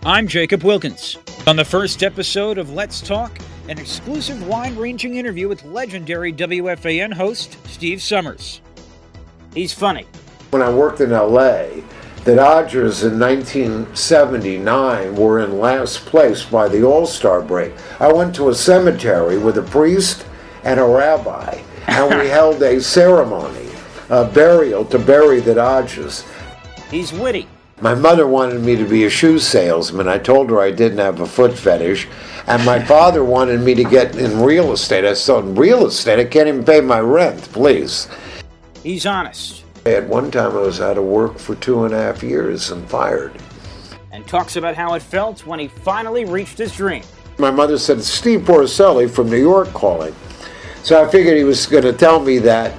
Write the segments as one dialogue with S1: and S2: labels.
S1: I'm Jacob Wilkins. On the first episode of Let's Talk, an exclusive wide-ranging interview with legendary WFAN host Steve Summers. He's funny.
S2: When I worked in L.A., the Dodgers in 1979 were in last place by the All-Star break. I went to a cemetery with a priest and a rabbi, and we held a ceremony, a burial to bury the Dodgers.
S1: He's witty.
S2: My mother wanted me to be a shoe salesman. I told her I didn't have a foot fetish. And my father wanted me to get in real estate. I said, in real estate? I can't even pay my rent, please.
S1: He's honest.
S2: At one time I was out of work for 2.5 years and fired.
S1: And talks about how it felt when he finally reached his dream.
S2: My mother said, it's Steve Porcelli from New York calling. So I figured he was going to tell me that,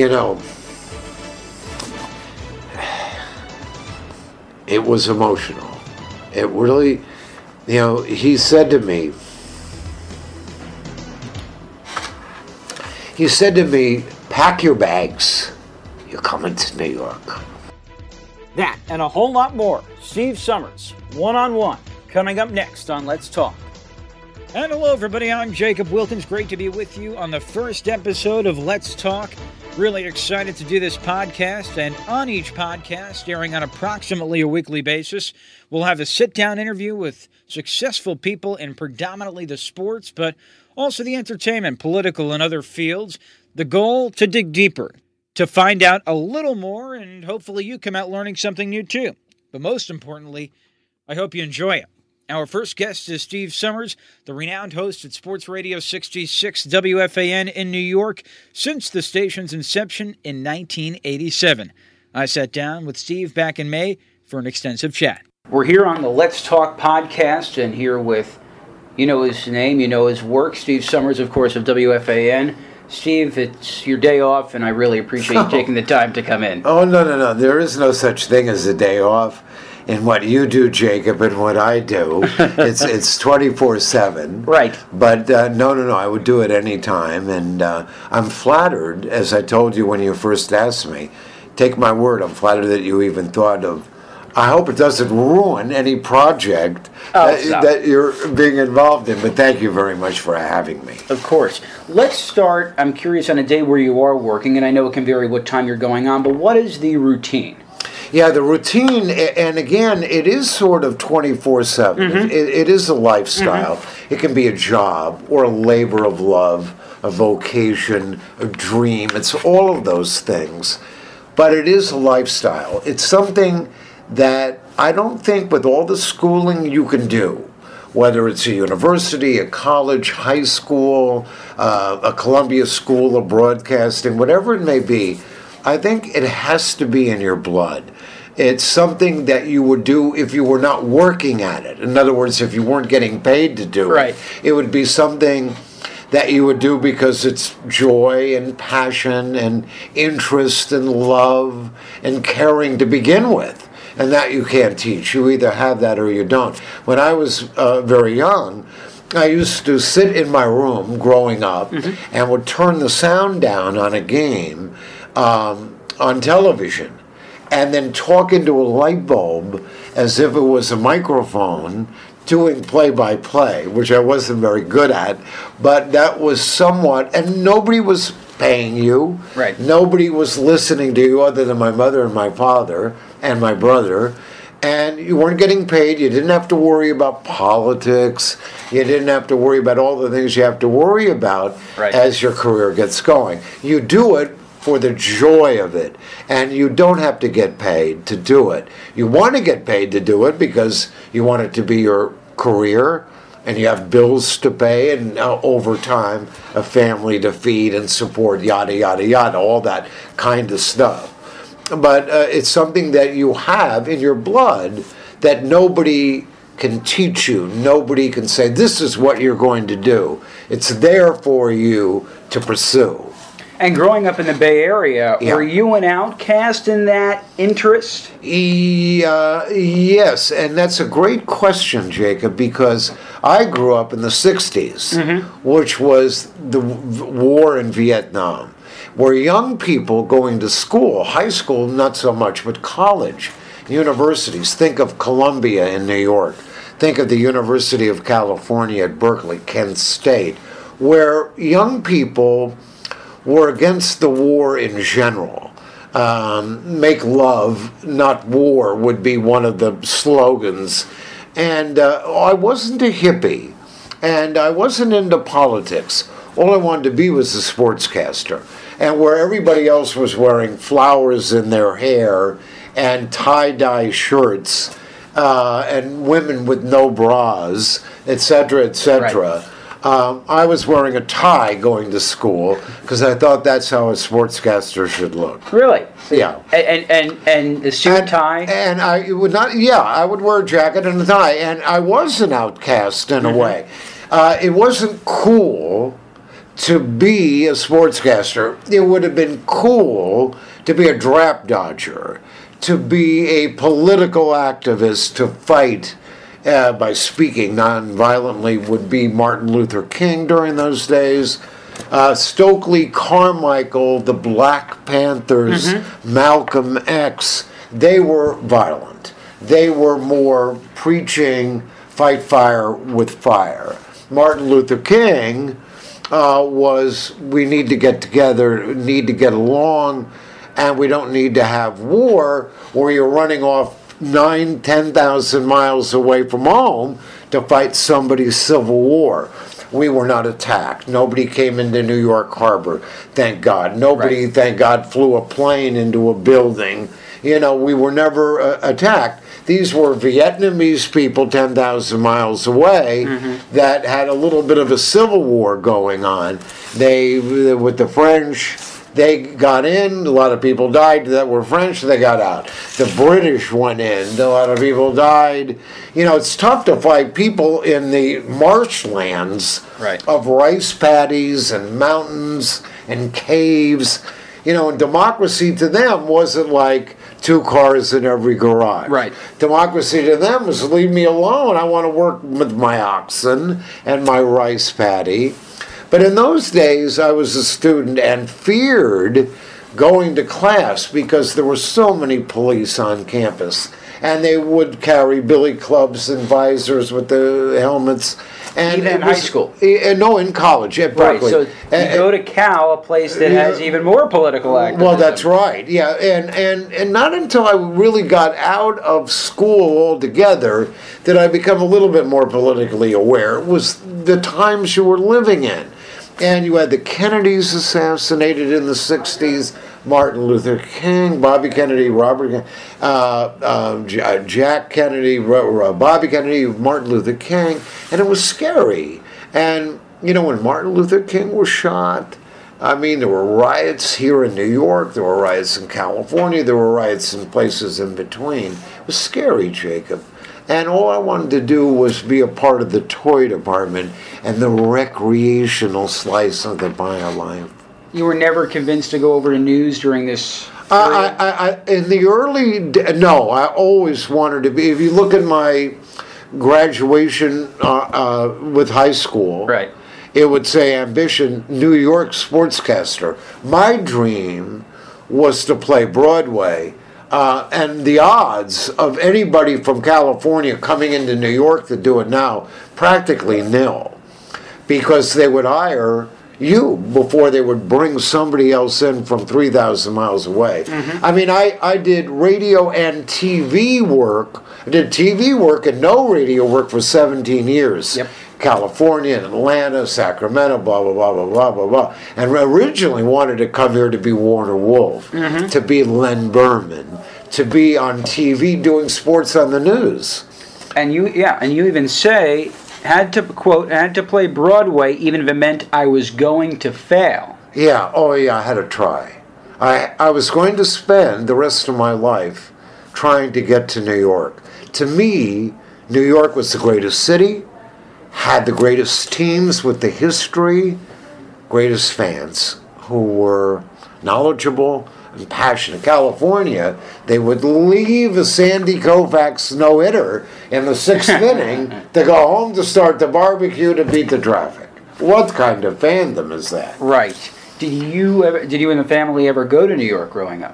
S2: it was emotional. It really, he said to me, pack your bags. You're coming to New York.
S1: That and a whole lot more. Steve Summers, one-on-one, coming up next on Let's Talk. And hello, everybody. I'm Jacob Wilkins. Great to be with you on the first episode of Let's Talk. Really excited to do this podcast, and on each podcast, airing on approximately a weekly basis, we'll have a sit-down interview with successful people in predominantly the sports, but also the entertainment, political, and other fields. The goal, to dig deeper, to find out a little more, and hopefully you come out learning something new too. But most importantly, I hope you enjoy it. Our first guest is Steve Summers, the renowned host at Sports Radio 66 WFAN in New York since the station's inception in 1987. I sat down with Steve back in May for an extensive chat. We're here on the Let's Talk podcast and here with, his name, his work, Steve Summers, of course, of WFAN. Steve, it's your day off, and I really appreciate you taking the time to come in.
S2: Oh, no. There is no such thing as a day off. In what you do, Jacob, and what I do, it's 24/7.
S1: Right.
S2: But no, I would do it any time, and I'm flattered, as I told you when you first asked me. Take my word, I'm flattered that you even thought of. I hope it doesn't ruin any project that you're being involved in, but thank you very much for having me.
S1: Of course. Let's start, I'm curious, on a day where you are working, and I know it can vary what time you're going on, but what is the routine?
S2: Yeah, the routine, and again, it is sort of 24/7. Mm-hmm. It is a lifestyle. Mm-hmm. It can be a job or a labor of love, a vocation, a dream. It's all of those things. But it is a lifestyle. It's something that I don't think with all the schooling you can do, whether it's a university, a college, high school, a Columbia School of Broadcasting, whatever it may be, I think it has to be in your blood. It's something that you would do if you were not working at it. In other words, if you weren't getting paid to do it, it would be something that you would do because it's joy and passion and interest and love and caring to begin with. And that you can't teach. You either have that or you don't. When I was very young, I used to sit in my room growing up and would turn the sound down on a game on television and then talk into a light bulb as if it was a microphone doing play-by-play, which I wasn't very good at, but that was somewhat, and nobody was paying you.
S1: Right.
S2: Nobody was listening to you other than my mother and my father and my brother, and you weren't getting paid. You didn't have to worry about politics. You didn't have to worry about all the things you have to worry about as your career gets going. You do it for the joy of it, and you don't have to get paid to do it. You want to get paid to do it because you want it to be your career, and you have bills to pay, and over time, a family to feed and support, yada, yada, yada, all that kind of stuff. But it's something that you have in your blood that nobody can teach you. Nobody can say, this is what you're going to do. It's there for you to pursue.
S1: And growing up in the Bay Area, were you an outcast in that interest?
S2: Yes, and that's a great question, Jacob, because I grew up in the 60s, which was the war in Vietnam, where young people going to school, high school not so much, but college, universities, think of Columbia in New York, think of the University of California at Berkeley, Kent State, where young people were against the war in general. Make love, not war, would be one of the slogans. And I wasn't a hippie, and I wasn't into politics. All I wanted to be was a sportscaster. And where everybody else was wearing flowers in their hair and tie-dye shirts, and women with no bras, etc., etc., I was wearing a tie going to school because I thought that's how a sportscaster should look.
S1: Really?
S2: Yeah.
S1: And the suit tie?
S2: And I would not. Yeah, I would wear a jacket and a tie, and I was an outcast in a way. It wasn't cool to be a sportscaster. It would have been cool to be a draft dodger, to be a political activist, to fight by speaking nonviolently would be Martin Luther King during those days. Stokely Carmichael, the Black Panthers, Malcolm X, they were violent. They were more preaching fight fire with fire. Martin Luther King was we need to get together, need to get along, and we don't need to have war where you're running off 10,000 miles away from home to fight somebody's civil war. We were not attacked. Nobody came into New York Harbor, thank God. Nobody, thank God, flew a plane into a building. You know, we were never attacked. These were Vietnamese people 10,000 miles away that had a little bit of a civil war going on. They, with the French, they got in, a lot of people died that were French, they got out. The British went in, a lot of people died. You know, it's tough to fight people in the marshlands of rice paddies and mountains and caves. You know, and democracy to them wasn't like 2 cars in every garage. Democracy to them was leave me alone. I want to work with my oxen and my rice paddy. But in those days, I was a student and feared going to class because there were so many police on campus. And they would carry billy clubs and visors with the helmets. And
S1: even in high school?
S2: No, in college, at Berkeley.
S1: Right, so you go to Cal, a place that has even more political activism.
S2: Well, that's right, yeah. And not until I really got out of school altogether did I become a little bit more politically aware. It was the times you were living in. And you had the Kennedys assassinated in the 60s, Martin Luther King, Bobby Kennedy, Robert Jack Kennedy, Bobby Kennedy, Martin Luther King, and it was scary. And, you know, when Martin Luther King was shot, I mean, there were riots here in New York, there were riots in California, there were riots in places in between. It was scary, Jacob. And all I wanted to do was be a part of the toy department and the recreational slice of the bio life.
S1: You were never convinced to go over to news during this
S2: in the early no, I always wanted to be. If you look at my graduation with high school, it would say ambition, New York sportscaster. My dream was to play Broadway. And the odds of anybody from California coming into New York to do it now, practically nil. Because they would hire you before they would bring somebody else in from 3,000 miles away. I mean, I did radio and TV work. I did TV work and no radio work for 17 years. California and Atlanta, Sacramento, blah, blah, blah, blah, blah, blah, blah. And originally wanted to come here to be Warner Wolf, to be Len Berman, to be on TV doing sports on the news.
S1: And you even say, had to play Broadway even if it meant I was going to fail.
S2: Yeah, I had to try. I was going to spend the rest of my life trying to get to New York. To me, New York was the greatest city, had the greatest teams with the history, greatest fans who were knowledgeable and passionate. California, they would leave a Sandy Koufax no-hitter in the 6th inning to go home to start the barbecue to beat the traffic. What kind of fandom is that?
S1: Right. Did you and the family ever go to New York growing up?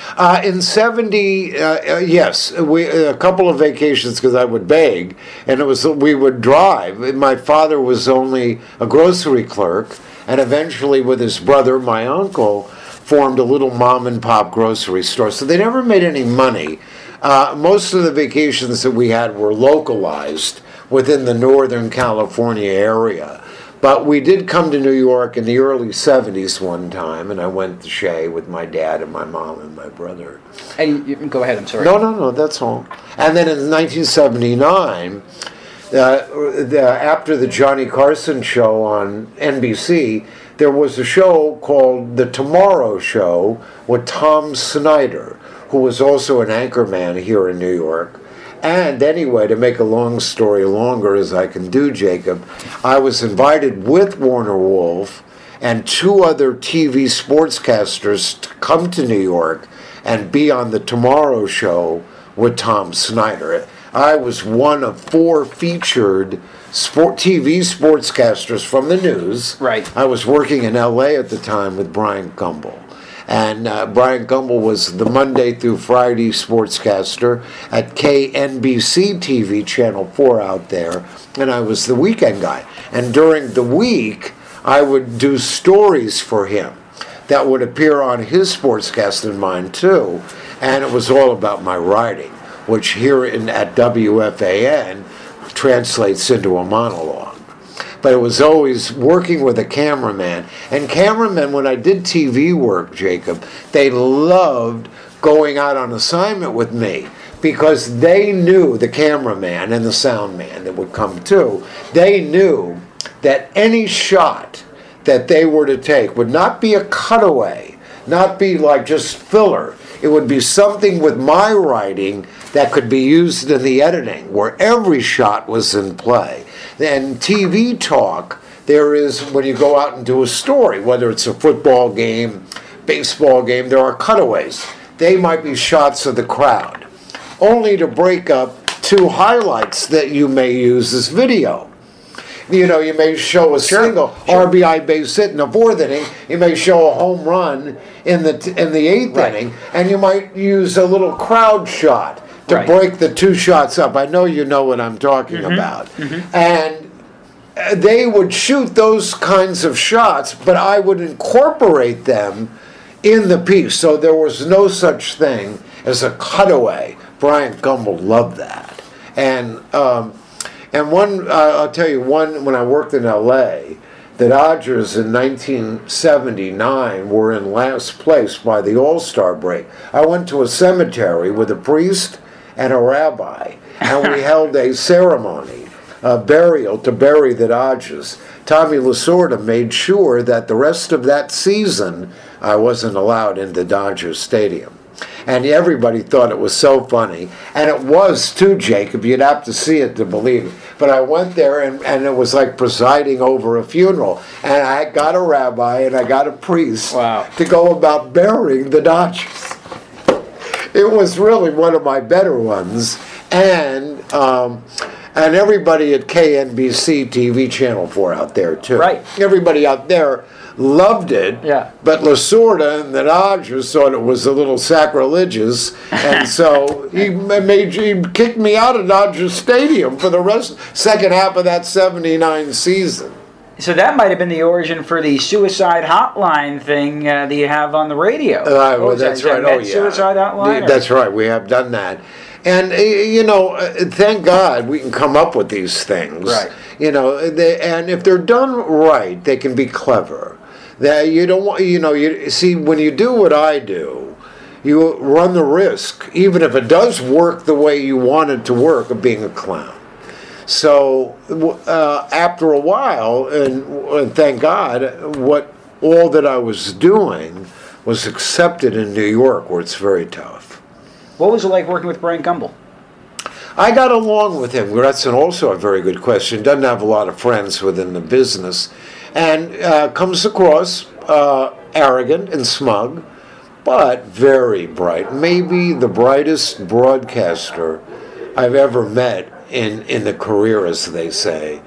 S2: In 70, yes, a couple of vacations because I would beg, and we would drive. My father was only a grocery clerk, and eventually with his brother, my uncle, formed a little mom and pop grocery store. So they never made any money. Most of the vacations that we had were localized within the Northern California area. But we did come to New York in the early 70s one time, and I went to Shea with my dad and my mom and my brother.
S1: And go ahead, I'm sorry.
S2: No, that's all. And then in 1979, after the Johnny Carson show on NBC, there was a show called The Tomorrow Show with Tom Snyder, who was also an anchorman here in New York. And anyway, to make a long story longer as I can do, Jacob, I was invited with Warner Wolf and two other TV sportscasters to come to New York and be on The Tomorrow Show with Tom Snyder. I was one of four featured TV sportscasters from the news.
S1: Right.
S2: I was working in L.A. at the time with Brian Gumbel. And Brian Gumbel was the Monday through Friday sportscaster at KNBC TV, Channel 4 out there, and I was the weekend guy. And during the week, I would do stories for him that would appear on his sportscast and mine too, and it was all about my writing, which here at WFAN translates into a monologue. But it was always working with a cameraman. And cameramen, when I did TV work, Jacob, they loved going out on assignment with me because they knew, the cameraman and the sound man that would come too, they knew that any shot that they were to take would not be a cutaway, not be like just filler. It would be something with my writing that could be used in the editing, where every shot was in play. And TV talk, there is, when you go out and do a story, whether it's a football game, baseball game, there are cutaways. They might be shots of the crowd, only to break up two highlights that you may use as video. You know, you may show a single RBI base hit in the fourth inning. You may show a home run in the eighth inning, and you might use a little crowd shot to break the two shots up. I know you know what I'm talking about. And they would shoot those kinds of shots, but I would incorporate them in the piece. So there was no such thing as a cutaway. Brian Gumbel loved that. And one, I'll tell you one, when I worked in L.A., the Dodgers in 1979 were in last place by the All-Star break. I went to a cemetery with a priest and a rabbi, and we held a ceremony, a burial to bury the Dodgers. Tommy Lasorda made sure that the rest of that season I wasn't allowed into Dodger Stadium. And everybody thought it was so funny. And it was too, Jacob. You'd have to see it to believe it. But I went there, and it was like presiding over a funeral. And I got a rabbi and I got a priest to go about burying the Dodgers. It was really one of my better ones. And everybody at KNBC TV Channel 4 out there, too.
S1: Right.
S2: Everybody out there loved it, but Lasorda and the Dodgers thought it was a little sacrilegious, and so he kicked me out of Dodger Stadium for the second half of that 79 season.
S1: So that might have been the origin for the suicide hotline thing that you have on the radio.
S2: That's right. Oh, yeah.
S1: Suicide hotline?
S2: That's right. We have done that. And, you know, thank God we can come up with these things.
S1: Right.
S2: You know, and if they're done right, they can be clever. That you don't want, you know, you see, when you do what I do, you run the risk, even if it does work the way you want it to work, of being a clown. So after a while, and thank God, all that I was doing was accepted in New York, where it's very tough.
S1: What was it like working with Brian Gumbel?
S2: I got along with him. That's also a very good question. Doesn't have a lot of friends within the business. And comes across arrogant and smug, but very bright. Maybe the brightest broadcaster I've ever met in the career, as they say.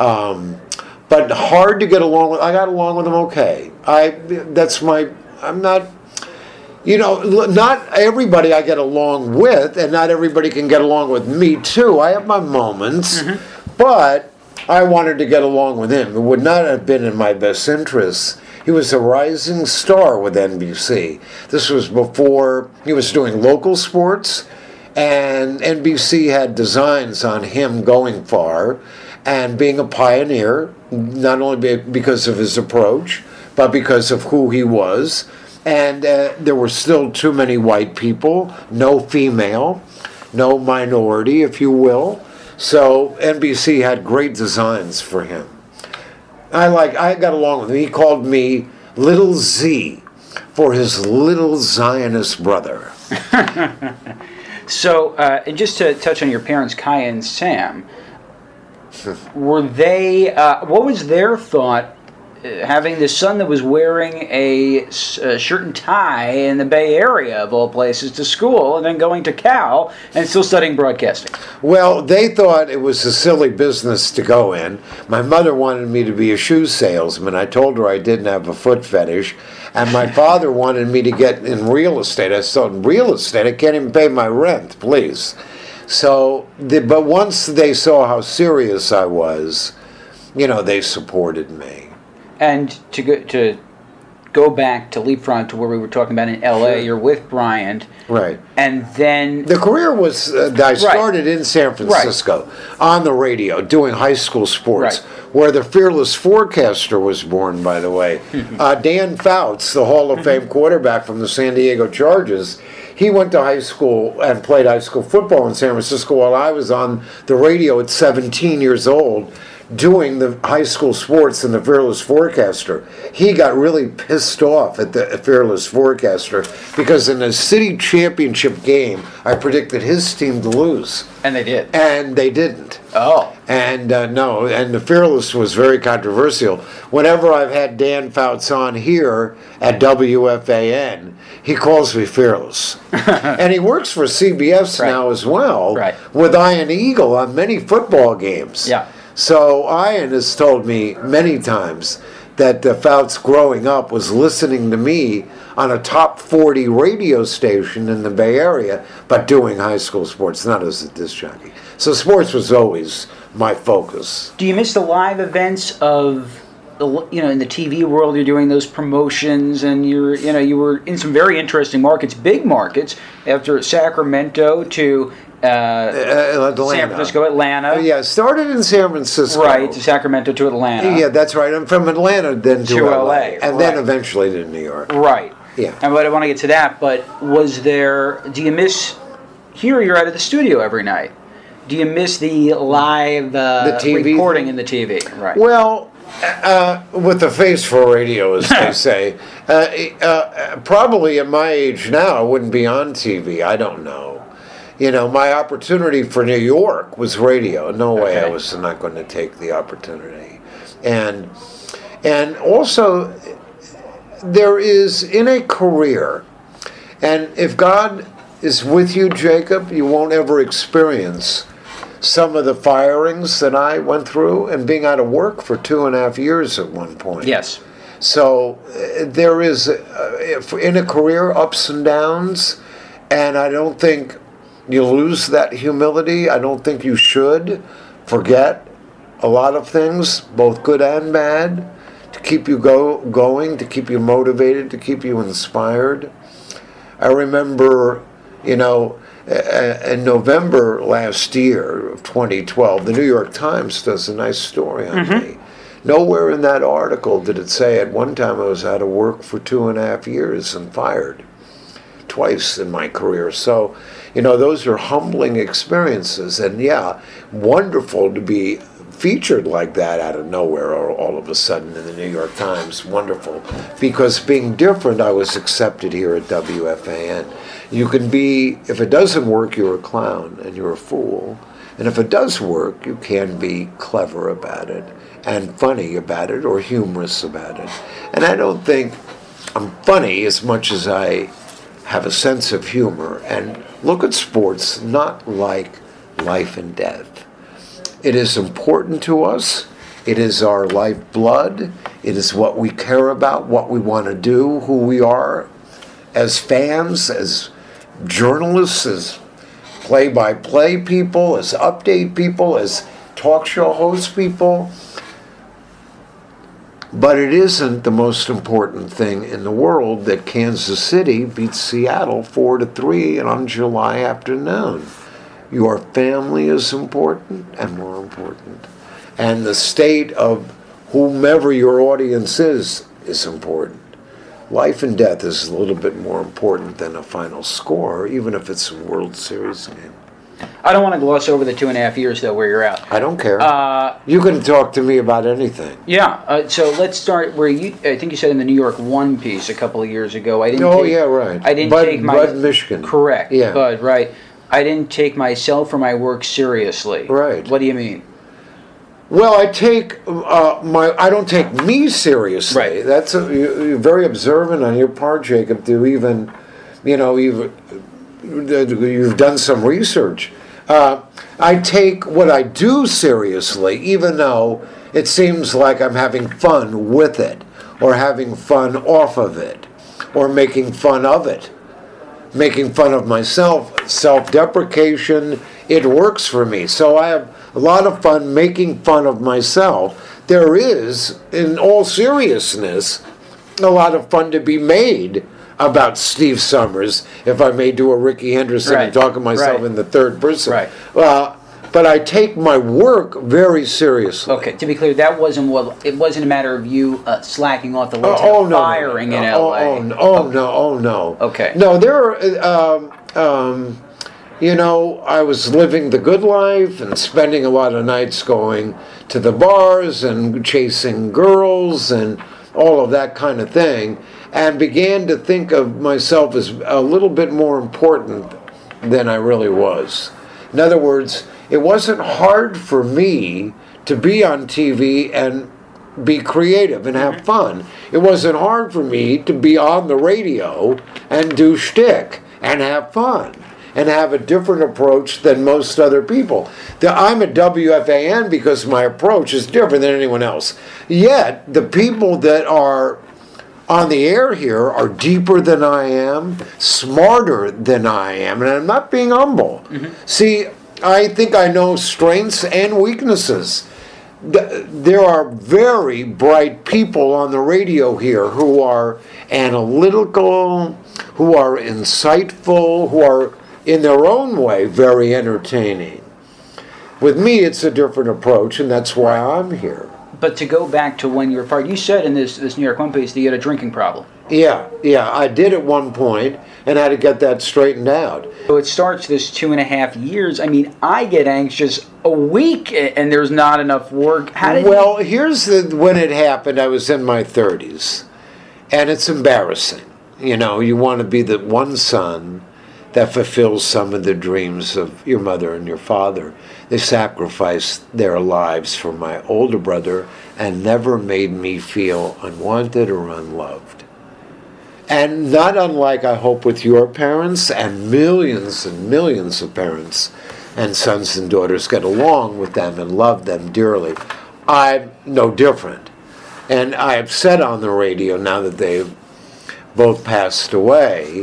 S2: But hard to get along with. I got along with him okay. I'm not. not everybody I get along with, and not everybody can get along with me, too. I have my moments, but I wanted to get along with him. It would not have been in my best interests. He was a rising star with NBC. This was before he was doing local sports, and NBC had designs on him going far and being a pioneer, not only because of his approach, but because of who he was. And there were still too many white people, no female, no minority, if you will. So NBC had great designs for him. I got along with him. He called me Little Z for his little Zionist brother.
S1: So, and just to touch on your parents, Kai and Sam, were they, what was their thought having this son that was wearing a shirt and tie in the Bay Area, of all places, to school, and then going to Cal and still studying broadcasting?
S2: Well, they thought it was a silly business to go in. My mother wanted me to be a shoe salesman. I told her I didn't have a foot fetish. And my father wanted me to get in real estate. I said, in real estate? I can't even pay my rent, please. So, but once they saw how serious I was, they supported me.
S1: And to go back to leapfrog to where we were talking about in L.A.,
S2: Sure.
S1: You're with Bryant.
S2: Right.
S1: And then...
S2: The career was, I started in San Francisco on the radio doing high school sports, where the fearless forecaster was born, by the way. Dan Fouts, the Hall of Fame quarterback from the San Diego Chargers, he went to high school and played high school football in San Francisco while I was on the radio at 17 years old, doing the high school sports in the Fearless Forecaster. He got really pissed off at the Fearless Forecaster because in a city championship game, I predicted his team to lose.
S1: And they did.
S2: And they didn't.
S1: Oh.
S2: And and the Fearless was very controversial. Whenever I've had Dan Fouts on here at WFAN, he calls me Fearless. And he works for CBS now as well, with Ian Eagle on many football games.
S1: Yeah.
S2: So Ian has told me many times that Fouts growing up was listening to me on a top 40 radio station in the Bay Area, but doing high school sports, not as a disc jockey. So sports was always my focus.
S1: Do you miss the live events of, in the TV world? You're doing those promotions, and you were in some very interesting markets, big markets, after Sacramento to
S2: Atlanta.
S1: San Francisco, Atlanta.
S2: Yeah, started in San Francisco.
S1: Right, to Sacramento to Atlanta.
S2: Yeah, that's right. I'm from Atlanta, then to LA. And then eventually to New York.
S1: Right.
S2: Yeah.
S1: And I want to get to that, but do you miss, here you're out of the studio every night. Do you miss the live
S2: the TV
S1: recording in the TV? Right.
S2: Well, with the face for radio, as they say, probably at my age now, I wouldn't be on TV. I don't know. My opportunity for New York was radio. No way I was not going to take the opportunity. And also, there is in a career, and if God is with you, Jacob, you won't ever experience some of the firings that I went through and being out of work for 2.5 years at one point.
S1: Yes.
S2: So there is, in a career, ups and downs, and I don't think you lose that humility. I don't think you should forget a lot of things, both good and bad, to keep you going, to keep you motivated, to keep you inspired. I remember, in November last year of 2012, the New York Times does a nice story on me. Nowhere in that article did it say at one time I was out of work for 2.5 years and fired twice in my career. So, those are humbling experiences. And yeah, wonderful to be featured like that out of nowhere or all of a sudden in the New York Times. Wonderful. Because being different, I was accepted here at WFAN. You can be, if it doesn't work, you're a clown and you're a fool. And if it does work, you can be clever about it and funny about it or humorous about it. And I don't think I'm funny as much as I have a sense of humor and look at sports not like life and death. It is important to us. It is our lifeblood. It is what we care about, what we want to do, who we are as fans, as journalists, as play-by-play people, as update people, as talk show host people. But it isn't the most important thing in the world that Kansas City beats Seattle 4-3 on July afternoon. Your family is important and more important. And the state of whomever your audience is important. Life and death is a little bit more important than a final score, even if it's a World Series game.
S1: I don't want to gloss over the 2.5 years, though, where you're out.
S2: I don't care. You can talk to me about anything.
S1: Yeah. So let's start where I think you said in the New York One piece a couple of years ago.
S2: Right.
S1: I didn't take my
S2: Bud, Michigan.
S1: Correct.
S2: Yeah.
S1: Bud, right. I didn't take myself or my work seriously.
S2: Right.
S1: What do you mean?
S2: Well, I don't take me seriously.
S1: Right.
S2: That's you're very observant on your part, Jacob. To even, you've done some research. I take what I do seriously, even though it seems like I'm having fun with it, or having fun off of it, or making fun of it, making fun of myself, self-deprecation. It works for me. So I have a lot of fun making fun of myself. There is, in all seriousness, a lot of fun to be made about Steve Summers, if I may do a Ricky Henderson and talk of myself in the third person.
S1: Right.
S2: But I take my work very seriously.
S1: Okay, to be clear, it wasn't a matter of you slacking off the lights firing in LA.
S2: No.
S1: Okay.
S2: No, there are, I was living the good life and spending a lot of nights going to the bars and chasing girls and all of that kind of thing, and began to think of myself as a little bit more important than I really was. In other words, it wasn't hard for me to be on TV and be creative and have fun. It wasn't hard for me to be on the radio and do shtick and have fun and have a different approach than most other people. I'm at WFAN because my approach is different than anyone else. Yet, the people that are on the air here are deeper than I am, smarter than I am, and I'm not being humble. Mm-hmm. See, I think I know strengths and weaknesses. There are very bright people on the radio here who are analytical, who are insightful, who are, in their own way, very entertaining. With me, it's a different approach, and that's why I'm here.
S1: But to go back to when you were part, you said in this New York One piece that you had a drinking problem.
S2: Yeah, I did at one point, and had to get that straightened out.
S1: So it starts this 2.5 years. I mean, I get anxious a week, and there's not enough work.
S2: Here's when it happened. I was in my 30s, and it's embarrassing. You want to be the one son that fulfills some of the dreams of your mother and your father. They sacrificed their lives for my older brother and never made me feel unwanted or unloved. And not unlike, I hope, with your parents and millions of parents and sons and daughters get along with them and love them dearly. I'm no different. And I've said on the radio, now that they've both passed away,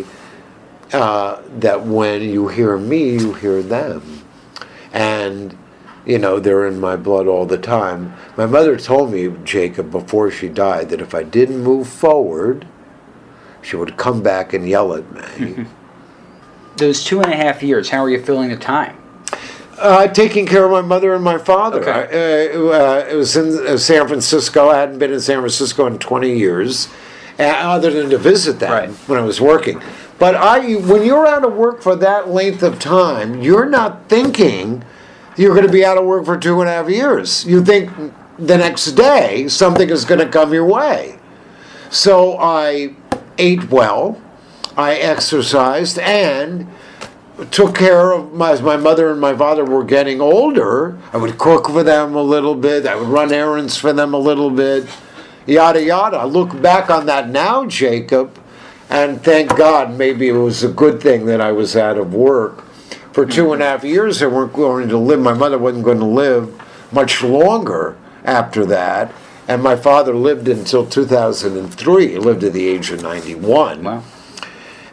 S2: that when you hear me, you hear them. And, they're in my blood all the time. My mother told me, Jacob, before she died, that if I didn't move forward, she would come back and yell at me.
S1: Those 2.5 years, how are you filling the time?
S2: Taking care of my mother and my father.
S1: Okay.
S2: It was in San Francisco. I hadn't been in San Francisco in 20 years, other than to visit them when I was working. But when you're out of work for that length of time, you're not thinking you're going to be out of work for 2.5 years. You think the next day something is going to come your way. So I ate well, I exercised, and took care of my mother and my father were getting older. I would cook for them a little bit. I would run errands for them a little bit, yada, yada. I look back on that now, Jacob, and thank God maybe it was a good thing that I was out of work. For 2.5 years, I weren't going to live. My mother wasn't going to live much longer after that. And my father lived until 2003. He lived to the age of 91.
S1: Wow.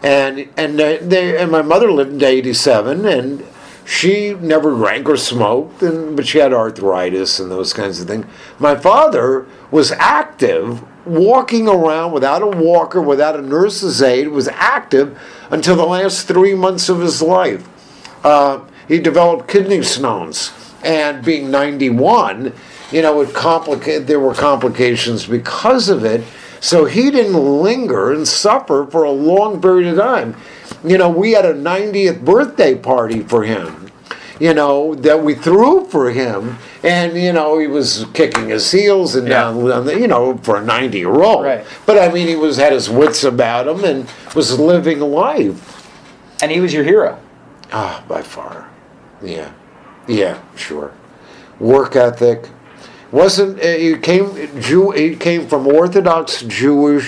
S2: and my mother lived to 87, and she never drank or smoked, but she had arthritis and those kinds of things. My father was active, walking around without a walker, without a nurse's aid, was active until the last 3 months of his life. He developed kidney stones, and being 91, there were complications because of it. So he didn't linger and suffer for a long period of time. We had a 90th birthday party for him, that we threw for him. And, he was kicking his heels and down, for a 90-year-old.
S1: Right.
S2: But, he had his wits about him and was living life.
S1: And he was your hero?
S2: By far. Yeah, sure. Work ethic. He came from Orthodox Jewish,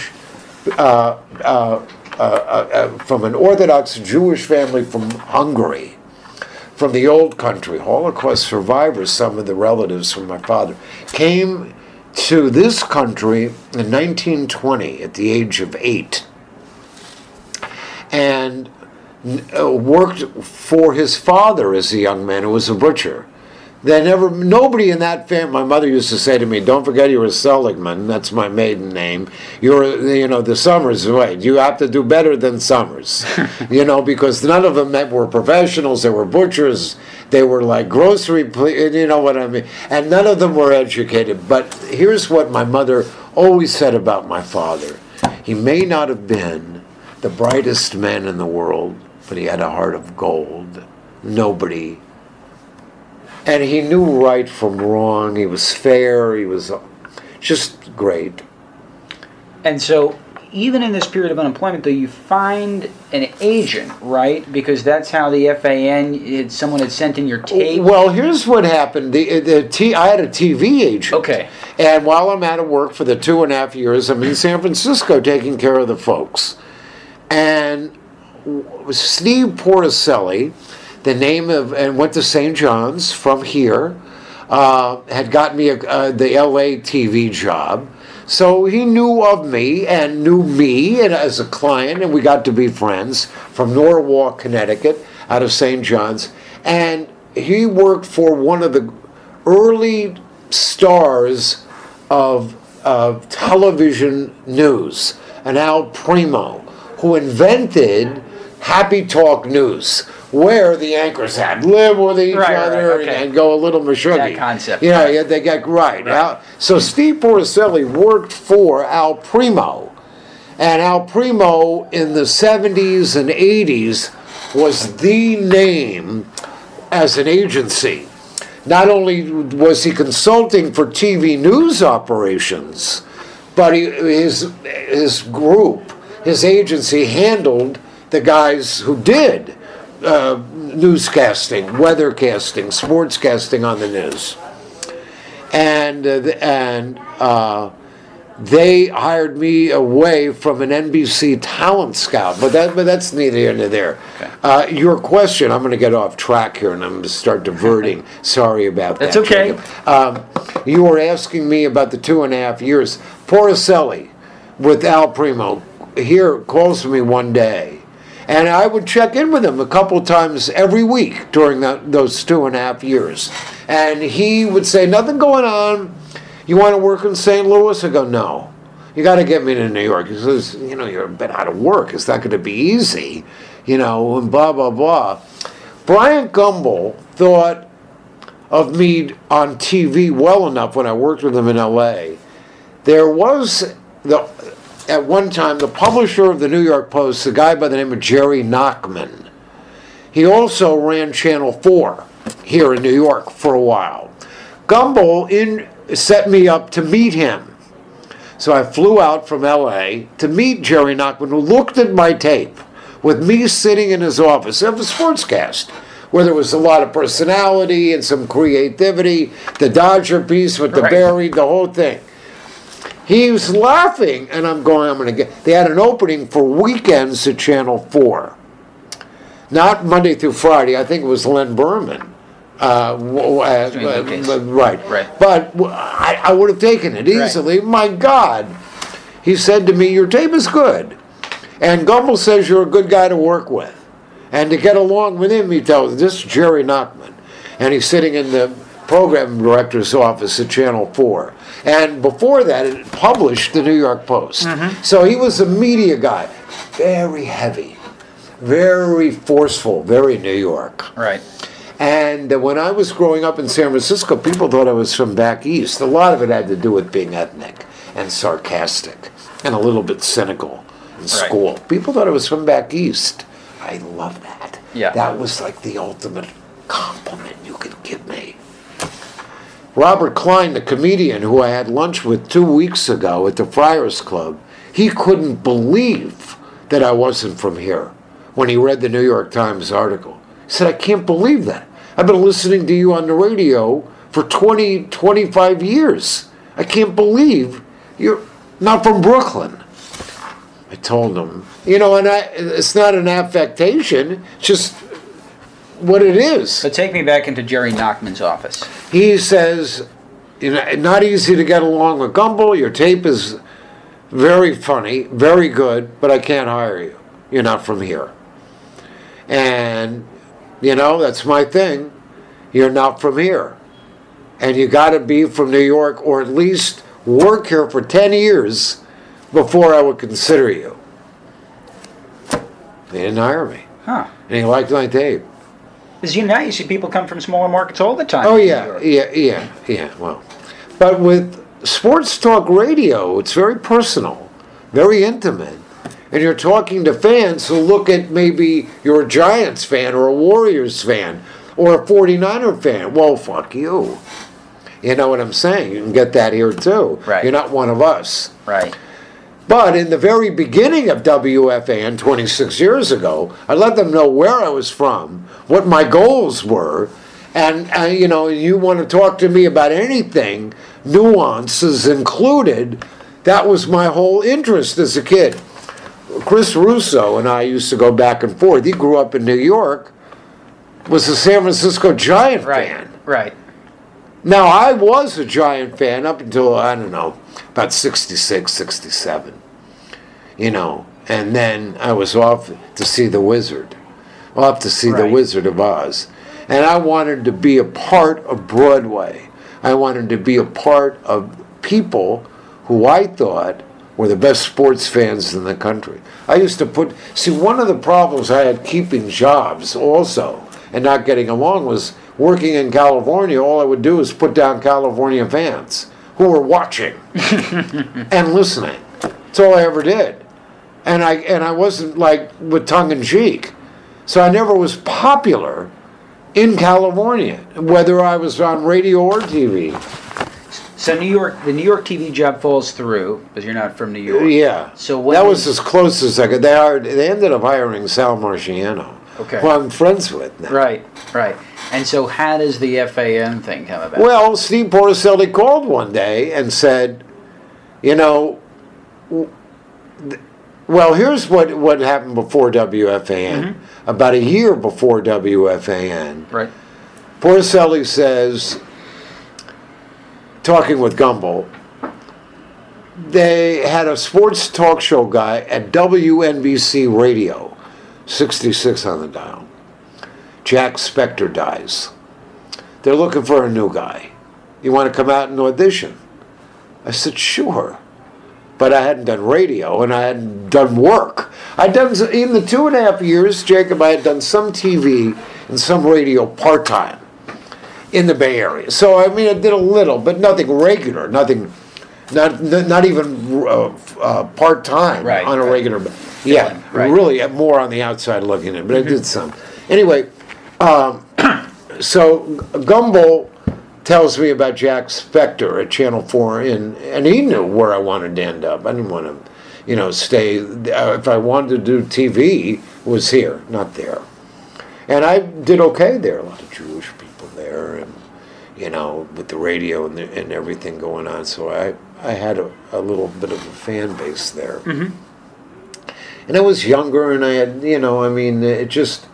S2: from an Orthodox Jewish family from Hungary, from the old country. Holocaust survivors, some of the relatives from my father, came to this country in 1920 at the age of 8, and worked for his father as a young man, who was a butcher. Nobody in that family, my mother used to say to me, don't forget you were Seligman, that's my maiden name. You're, the Summers, wait, you have to do better than Summers. Because none of them were professionals, they were butchers, they were like grocery, you know what I mean? And none of them were educated. But here's what my mother always said about my father. He may not have been the brightest man in the world, but he had a heart of gold. Nobody. And he knew right from wrong. He was fair. He was just great.
S1: And so, even in this period of unemployment, though, you find an agent, right? Because that's how the FAN, someone had sent in your tape.
S2: Well, here's what happened. I had a TV agent.
S1: Okay.
S2: And while I'm out of work for the 2.5 years, I'm in San Francisco taking care of the folks. And Steve Porticelli, the name of, and went to St. John's from here, had gotten me the LA TV job. So he knew of me and knew me as a client, and we got to be friends, from Norwalk, Connecticut, out of St. John's. And he worked for one of the early stars of television news, an Al Primo, who invented Happy Talk News, where the anchors had live with each other
S1: okay.
S2: and go a little mashuggy.
S1: That concept.
S2: They got right. So Steve Porticelli worked for Al Primo, and Al Primo in the 70s and 80s was the name as an agency. Not only was he consulting for TV news operations, but his group, his agency, handled the guys who did newscasting, weathercasting, sportscasting on the news, and they hired me away from an NBC talent scout. But that's neither here nor there. Okay. Your question, I'm going to get off track here, and I'm going to start diverting. Sorry about that.
S1: That's okay.
S2: You were asking me about the 2.5 years. Porticelli, with Al Primo, here calls me one day. And I would check in with him a couple times every week during those 2.5 years. And he would say, nothing going on. You want to work in St. Louis? I go, no. You got to get me to New York. He says, you're a bit out of work. It's not going to be easy, and blah, blah, blah. Bryant Gumbel thought of me on TV well enough when I worked with him in L.A. There was at one time, the publisher of the New York Post, a guy by the name of Jerry Nachman. He also ran Channel 4 here in New York for a while. Gumbel set me up to meet him. So I flew out from L.A. to meet Jerry Nachman, who looked at my tape with me sitting in his office of a sportscast, where there was a lot of personality and some creativity, the Dodger piece with the Barry, the whole thing. He was laughing, and I'm going to get... They had an opening for weekends at Channel 4. Not Monday through Friday. I think it was Len Berman. Right. But I would have taken it easily. Right. My God. He said to me, your tape is good. And Gumbel says you're a good guy to work with. And to get along with him, he tells, this is Jerry Nachman. And he's sitting in the program director's office at Channel 4. And before that, it published the New York Post. Mm-hmm. So he was a media guy. Very heavy, very forceful, very New York.
S1: Right.
S2: And when I was growing up in San Francisco, people thought I was from back east. A lot of it had to do with being ethnic and sarcastic and a little bit cynical in school. Right. People thought I was from back east. I love that.
S1: Yeah.
S2: That was like the ultimate compliment you could give me. Robert Klein, the comedian who I had lunch with 2 weeks ago at the Friars Club, he couldn't believe that I wasn't from here when he read the New York Times article. He said, I can't believe that. I've been listening to you on the radio for 25 years. I can't believe you're not from Brooklyn. I told him, and it's not an affectation, it's just what it is.
S1: So take me back into Jerry Nachman's office.
S2: He says, not easy to get along with Gumbel. Your tape is very funny, very good, but I can't hire you. You're not from here. And, that's my thing. You're not from here. And you got to be from New York or at least work here for 10 years before I would consider you. They didn't hire me.
S1: Huh.
S2: And he liked my tape.
S1: As now you see people come from smaller markets all the time.
S2: Oh, yeah. Well, but with sports talk radio, it's very personal, very intimate. And you're talking to fans who look at maybe you're a Giants fan or a Warriors fan or a 49er fan. Well, fuck you. You know what I'm saying? You can get that here, too.
S1: Right.
S2: You're not one of us.
S1: Right.
S2: But in the very beginning of WFAN 26 years ago, I let them know where I was from, what my goals were, and you want to talk to me about anything, nuances included, that was my whole interest as a kid. Chris Russo and I used to go back and forth. He grew up in New York, was a San Francisco Giant fan.
S1: Right.
S2: Now, I was a Giant fan up until, I don't know, about 66, 67, and then I was off to see The Wizard, The Wizard of Oz, and I wanted to be a part of Broadway. I wanted to be a part of people who I thought were the best sports fans in the country. I used to one of the problems I had keeping jobs also and not getting along was working in California. All I would do is put down California fans who were watching and listening. That's all I ever did. And I wasn't like with tongue in cheek. So I never was popular in California, whether I was on radio or TV.
S1: So the New York TV job falls through because you're not from New York.
S2: Yeah.
S1: So
S2: that was as close as I could. They ended up hiring Sal Marciano, who I'm friends with now.
S1: Right. And so how does the FAN thing come about?
S2: Well, Steve Porcelli called one day and said, here's what happened before WFAN. Mm-hmm. About a year before WFAN.
S1: Right.
S2: Porcelli says, talking with Gumbel, they had a sports talk show guy at WNBC Radio, 66 on the dial. Jack Spector dies. They're looking for a new guy. You want to come out and audition? I said, sure. But I hadn't done radio, and I hadn't done work. In the 2.5 years, Jacob, I had done some TV and some radio part-time in the Bay Area. So, I did a little, but nothing regular, not even part-time on a regular basis. Yeah, really more on the outside looking in, but I did some. Anyway, so Gumbel tells me about Jack Spector at Channel 4, and he knew where I wanted to end up. I didn't want to, stay. If I wanted to do TV, it was here, not there. And I did okay there. A lot of Jewish people there, and with the radio and everything going on. So I had a little bit of a fan base there. Mm-hmm. And I was younger, and I had, it just,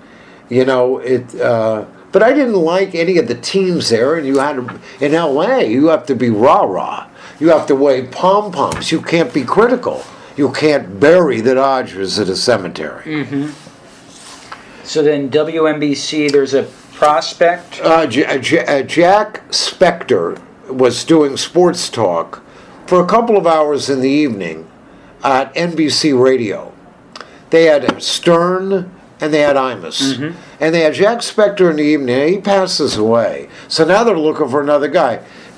S2: but I didn't like any of the teams there. And in LA, you have to be rah-rah. You have to wave pom-poms. You can't be critical. you can't bury the Dodgers at a cemetery.
S1: Mm-hmm. So then WNBC, there's a prospect?
S2: Jack Spector was doing sports talk for a couple of hours in the evening at NBC Radio. They had Stern and they had Imus. Mm-hmm. And they had Jack Spector in the evening, and he passes away. So now they're looking for another guy.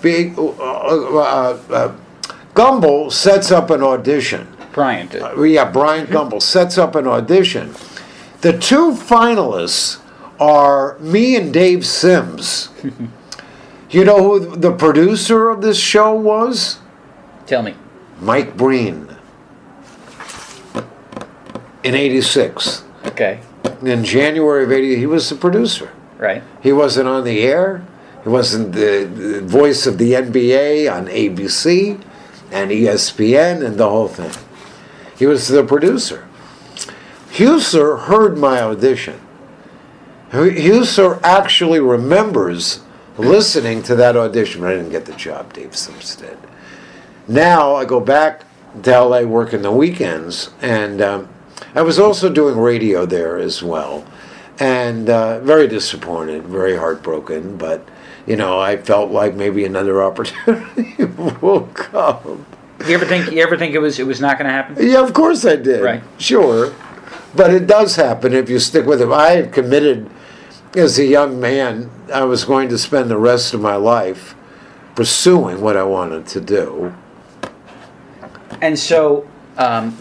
S2: Gumbel sets up an audition.
S1: Brian did.
S2: Brian Gumbel sets up an audition. The two finalists are me and Dave Sims. You know who the producer of this show was?
S1: Tell me.
S2: Mike Breen. In 86.
S1: Okay.
S2: In January of 80, he was the producer.
S1: Right.
S2: He wasn't on the air. He wasn't the voice of the NBA on ABC and ESPN and the whole thing. He was the producer. Huser heard my audition. Huser actually remembers listening to that audition, but I didn't get the job, Dave Sims did. Now I go back to LA working the weekends, and I was also doing radio there as well. And very disappointed, very heartbroken, but I felt like maybe another opportunity will come.
S1: You ever think it was not going to happen?
S2: Yeah, of course I did.
S1: Right.
S2: Sure. But it does happen if you stick with it. I had committed as a young man, I was going to spend the rest of my life pursuing what I wanted to do.
S1: And so
S2: FAN.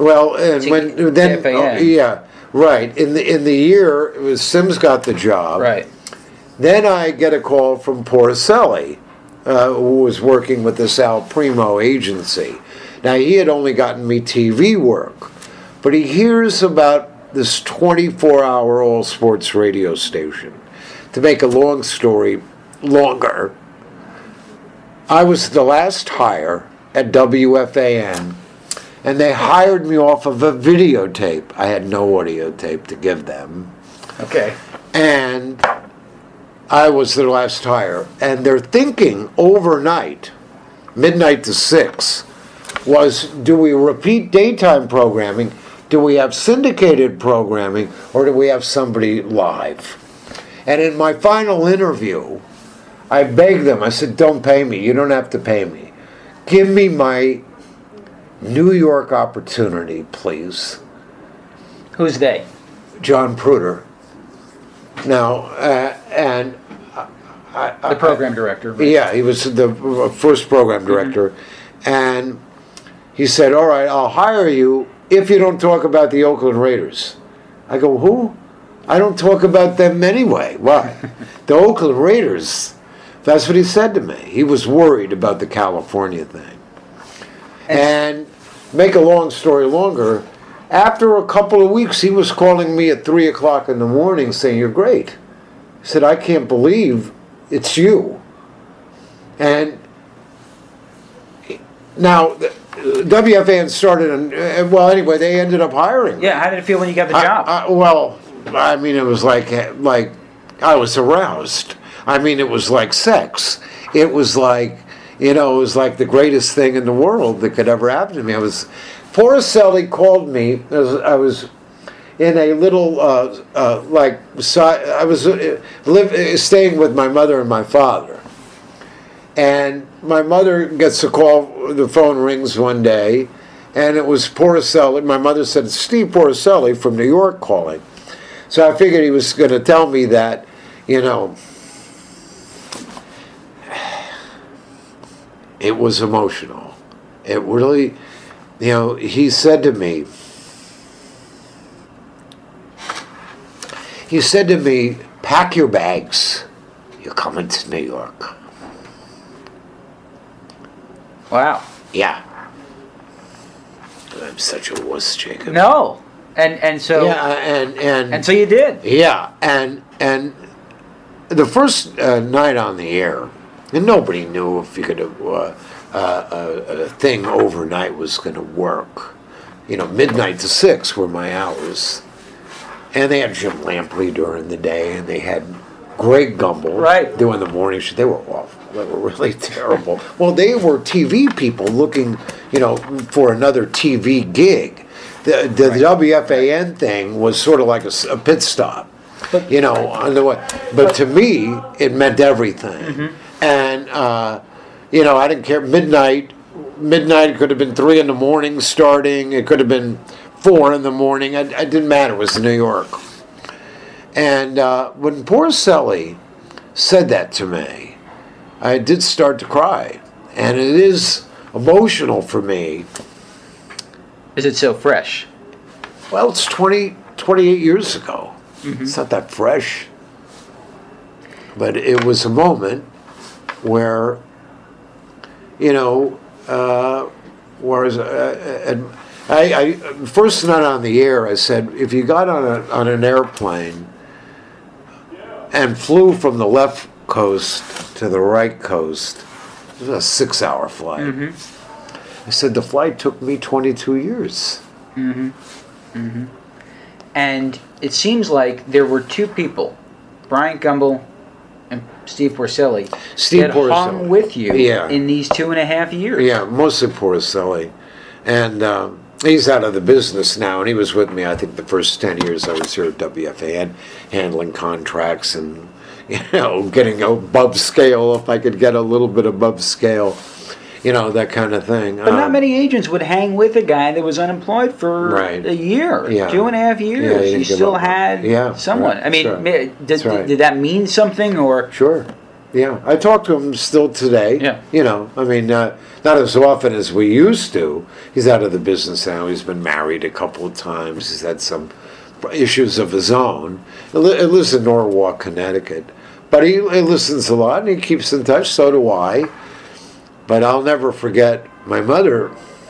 S2: Right. In the year it was Sims got the job.
S1: Right.
S2: Then I get a call from Porcelli, who was working with the Sal Primo agency. Now, he had only gotten me TV work, but he hears about this 24-hour all-sports radio station. To make a long story longer, I was the last hire at WFAN, and they hired me off of a videotape. I had no audio tape to give them.
S1: Okay.
S2: And I was their last hire. And their thinking overnight, midnight to 6, was, do we repeat daytime programming? Do we have syndicated programming? Or do we have somebody live? And in my final interview, I begged them. I said, don't pay me. You don't have to pay me. Give me my New York opportunity, please.
S1: Who's they?
S2: John Pruder. Now, and
S1: the program director. Right?
S2: Yeah, he was the first program director. Mm-hmm. And he said, all right, I'll hire you if you don't talk about the Oakland Raiders. I go, who? I don't talk about them anyway. Why? The Oakland Raiders. That's what he said to me. He was worried about the California thing. And make a long story longer, after a couple of weeks, he was calling me at 3 o'clock in the morning saying, you're great. He said, I can't believe it's you. And now, WFAN started, anyway, they ended up hiring me.
S1: Yeah, how did it feel when you got the job?
S2: It was like I was aroused. It was like sex. It was like, it was like the greatest thing in the world that could ever happen to me. Porcelli called me. I was in a little, I was staying with my mother and my father. And my mother gets a call, the phone rings one day, and it was Porcelli. My mother said, it's Steve Porcelli from New York calling. So I figured he was going to tell me that, it was emotional. It really, he said to me, pack your bags. You're coming to New York.
S1: Wow.
S2: Yeah. I'm such a wuss, Jacob.
S1: No. And so.
S2: Yeah, and
S1: so you did.
S2: Yeah, and the first night on the air, and nobody knew if you could a thing overnight was going to work. Midnight to 6 were my hours, and they had Jim Lampley during the day, and they had Greg Gumbel,
S1: Right.
S2: doing the morning show. They were awful. They were really terrible. Well, they were TV people looking, for another TV gig. The WFAN thing was sort of like a pit stop, on the way. But to me, it meant everything. And, I didn't care. Midnight could have been 3 a.m. starting. It could have been 4 a.m. It didn't matter. It was New York. And when Porcelli said that to me, I did start to cry. And it is emotional for me.
S1: Is it so fresh?
S2: Well, it's 28 years ago. It's not that fresh. But it was a moment where, whereas I first night on the air, I said, if you got on an airplane and flew from the left coast to the right coast, it was a 6-hour flight. I said, the flight took me 22 years.
S1: And it seems like there were two people, Bryant Gumbel and Steve Porcelli, that hung with you in these 2.5 years.
S2: Yeah, mostly Porcelli. And he's out of the business now, and he was with me, I think, the first 10 years I was here at WFAN, handling contracts and, getting above scale, if I could get a little bit above scale, that kind of thing.
S1: But not many agents would hang with a guy that was unemployed for a year, 2.5 years.
S2: Yeah,
S1: he still had someone.
S2: Right,
S1: I mean, did that mean something? Or
S2: Sure. Yeah, I talk to him still today.
S1: Yeah.
S2: Not as often as we used to. He's out of the business now. He's been married a couple of times. He's had some issues of his own. He lives in Norwalk, Connecticut. But he listens a lot, and he keeps in touch. So do I. But I'll never forget my mother.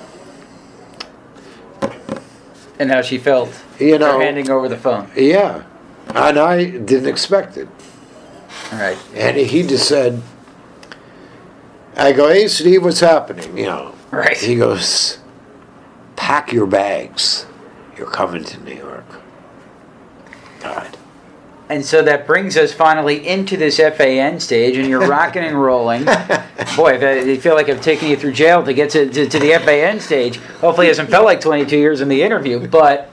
S1: And how she felt handing over the phone.
S2: Yeah. And I didn't expect it.
S1: All right.
S2: And he just said, I go, hey, Steve, what's happening?
S1: Right.
S2: He goes, pack your bags. You're coming to New York. God.
S1: And so that brings us finally into this FAN stage, and you're rocking and rolling. Boy, I feel like I've taken you through jail to get to the FAN stage. Hopefully it hasn't felt like 22 years in the interview, but...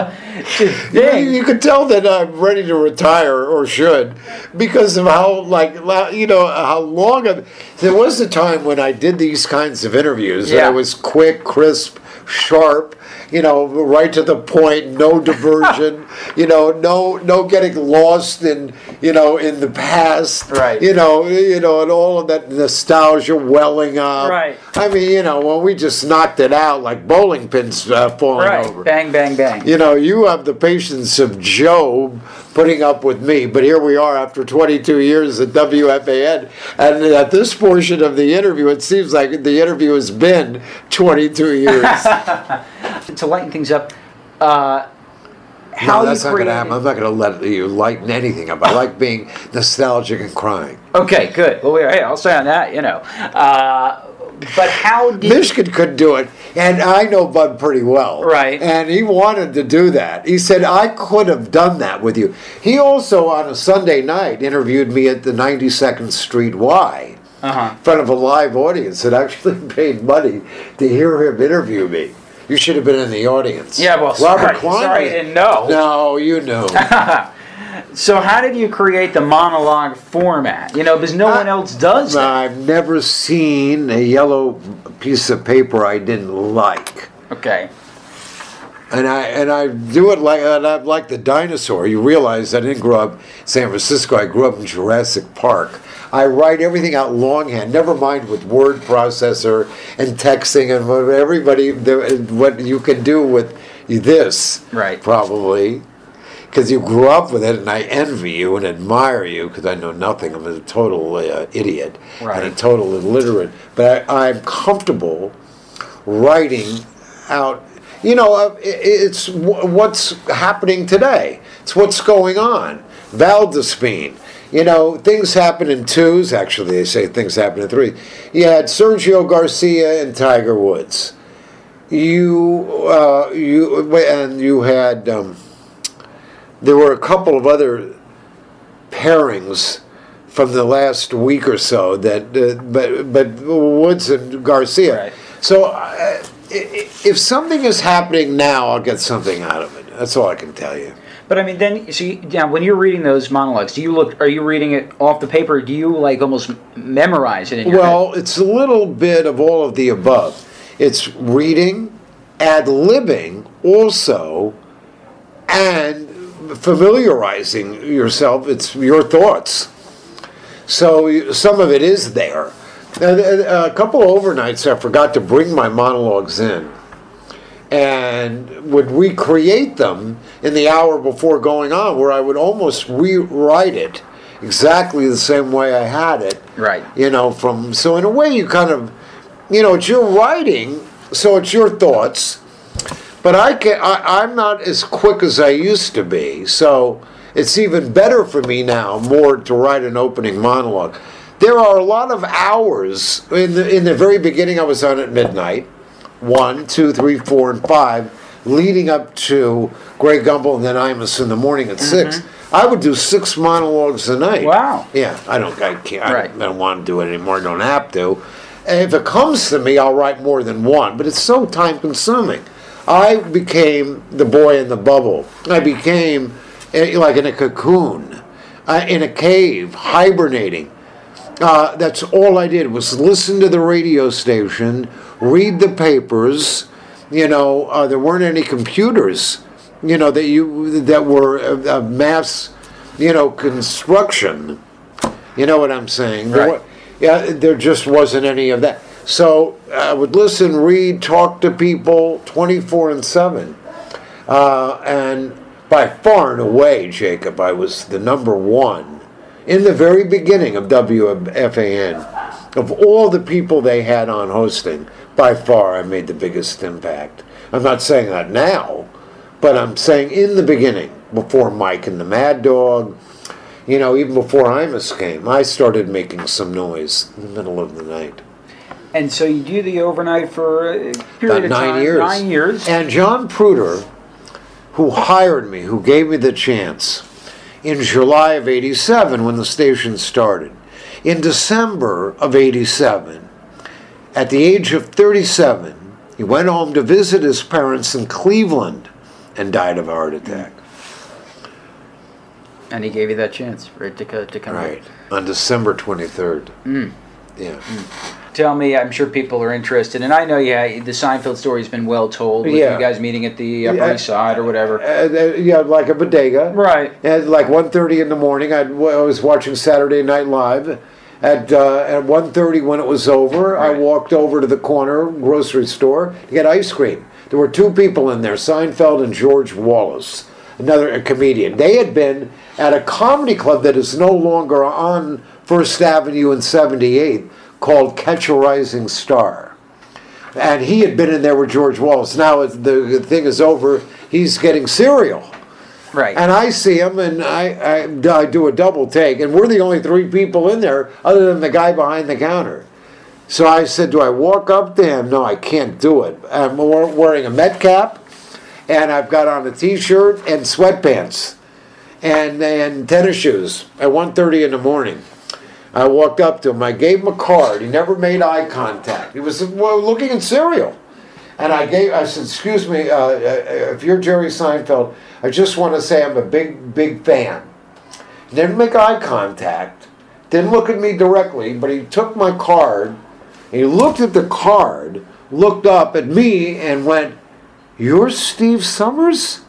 S2: You could tell that I'm ready to retire, or should, because of how how long there was a time when I did these kinds of interviews and I was quick, crisp, sharp, right to the point, no diversion, no getting lost in the past,
S1: right?
S2: And all of that nostalgia welling up,
S1: right?
S2: I mean, when we just knocked it out like bowling pins falling over,
S1: bang, bang, bang.
S2: You have the patience of Job putting up with me, but here we are after 22 years at WFAN, and at this portion of the interview, it seems like the interview has been 22 years.
S1: To lighten things up,
S2: no, that's not going to happen. I'm not going to let you lighten anything up. I like being nostalgic and crying.
S1: Okay, good. Well, I'll say on that, But how did...
S2: Michigan couldn't do it, and I know Bud pretty well.
S1: Right.
S2: And he wanted to do that. He said, I could have done that with you. He also, on a Sunday night, interviewed me at the 92nd Street Y in front of a live audience that actually paid money to hear him interview me. You should have been in the audience.
S1: Yeah, well,
S2: Robert Klein.
S1: Sorry, I didn't know.
S2: No, you knew.
S1: So how did you create the monologue format? Because no one else does that.
S2: I've never seen a yellow piece of paper I didn't like.
S1: Okay.
S2: And I do it like the dinosaur. You realize I didn't grow up in San Francisco. I grew up in Jurassic Park. I write everything out longhand, never mind with word processor and texting and what you can do with this,
S1: right?
S2: Probably. Because you grew up with it, and I envy you and admire you, because I know nothing. I'm a total idiot and a total illiterate. But I'm comfortable writing out. It's what's happening today. It's what's going on. Val Despine. Things happen in twos. Actually, they say things happen in threes. You had Sergio Garcia and Tiger Woods. You had. There were a couple of other pairings from the last week or so that, but Woods and Garcia.
S1: Right.
S2: So if something is happening now, I'll get something out of it. That's all I can tell you.
S1: But I mean, then see, yeah, when you're reading those monologues, are you reading it off the paper? Or do you like almost memorize it in your head?
S2: It's a little bit of all of the above. It's reading, ad-libbing also, and familiarizing yourself. It's your thoughts. So some of it is there. A couple of overnights I forgot to bring my monologues in and would recreate them in the hour before going on, where I would almost rewrite it exactly the same way I had it.
S1: Right.
S2: So in a way you kind of, it's your writing, so it's your thoughts. But I'm not as quick as I used to be, so it's even better for me now more to write an opening monologue. There are a lot of hours. In the very beginning I was on at midnight, 1, 2, 3, 4, and 5, leading up to Grey Gumbel and then Imus in the morning at 6. I would do 6 monologues a night.
S1: Wow.
S2: Yeah, I can't.
S1: Right.
S2: I don't want to do it anymore. I don't have to. And if it comes to me, I'll write more than one, but it's so time consuming. I became the boy in the bubble. I became like in a cocoon, in a cave, hibernating. That's all I did was listen to the radio station, read the papers. There weren't any computers, that were of mass, construction. You know what I'm saying?
S1: Right.
S2: There just wasn't any of that. So I would listen, read, talk to people 24/7. And by far and away, Jacob, I was the number one in the very beginning of WFAN. Of all the people they had on hosting, by far I made the biggest impact. I'm not saying that now, but I'm saying in the beginning, before Mike and the Mad Dog, even before Imus came, I started making some noise in the middle of the night.
S1: And so you do the overnight for a period of
S2: 9
S1: time.
S2: years.
S1: 9 years.
S2: And John Pruder, who hired me, who gave me the chance, in July of 87 when the station started. In December of 87, at the age of 37, he went home to visit his parents in Cleveland and died of a heart attack.
S1: And he gave you that chance, right, to come
S2: Right, on December 23rd. Yeah.
S1: Tell me, I'm sure people are interested, and I know, the Seinfeld story's been well told with you guys meeting at the Upper East Side or whatever.
S2: Like a bodega.
S1: Right.
S2: At like 1:30 in the morning, I was watching Saturday Night Live. At 1:30 when it was over,
S1: Right.
S2: I walked over to the corner grocery store to get ice cream. There were 2 people in there, Seinfeld and George Wallace, a comedian. They had been at a comedy club that is no longer on First Avenue and 78th called Catch a Rising Star. And he had been in there with George Wallace. Now the thing is over, he's getting cereal.
S1: Right.
S2: And I see him, and I do a double take, and we're the only 3 people in there other than the guy behind the counter. So I said, do I walk up to him? No, I can't do it. I'm wearing a Met cap, and I've got on a T-shirt and sweatpants and tennis shoes at 1:30 in the morning. I walked up to him. I gave him a card. He never made eye contact. He was looking at cereal. And I said, excuse me, if you're Jerry Seinfeld, I just want to say I'm a big, big fan. He didn't make eye contact, didn't look at me directly, but he took my card, and he looked at the card, looked up at me, and went, "You're Steve Summers?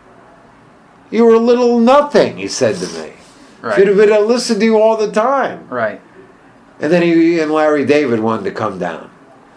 S2: You were a little nothing," he said to me.
S1: Right.
S2: Should have been listened to you all the time.
S1: Right.
S2: And then he and Larry David wanted to come down.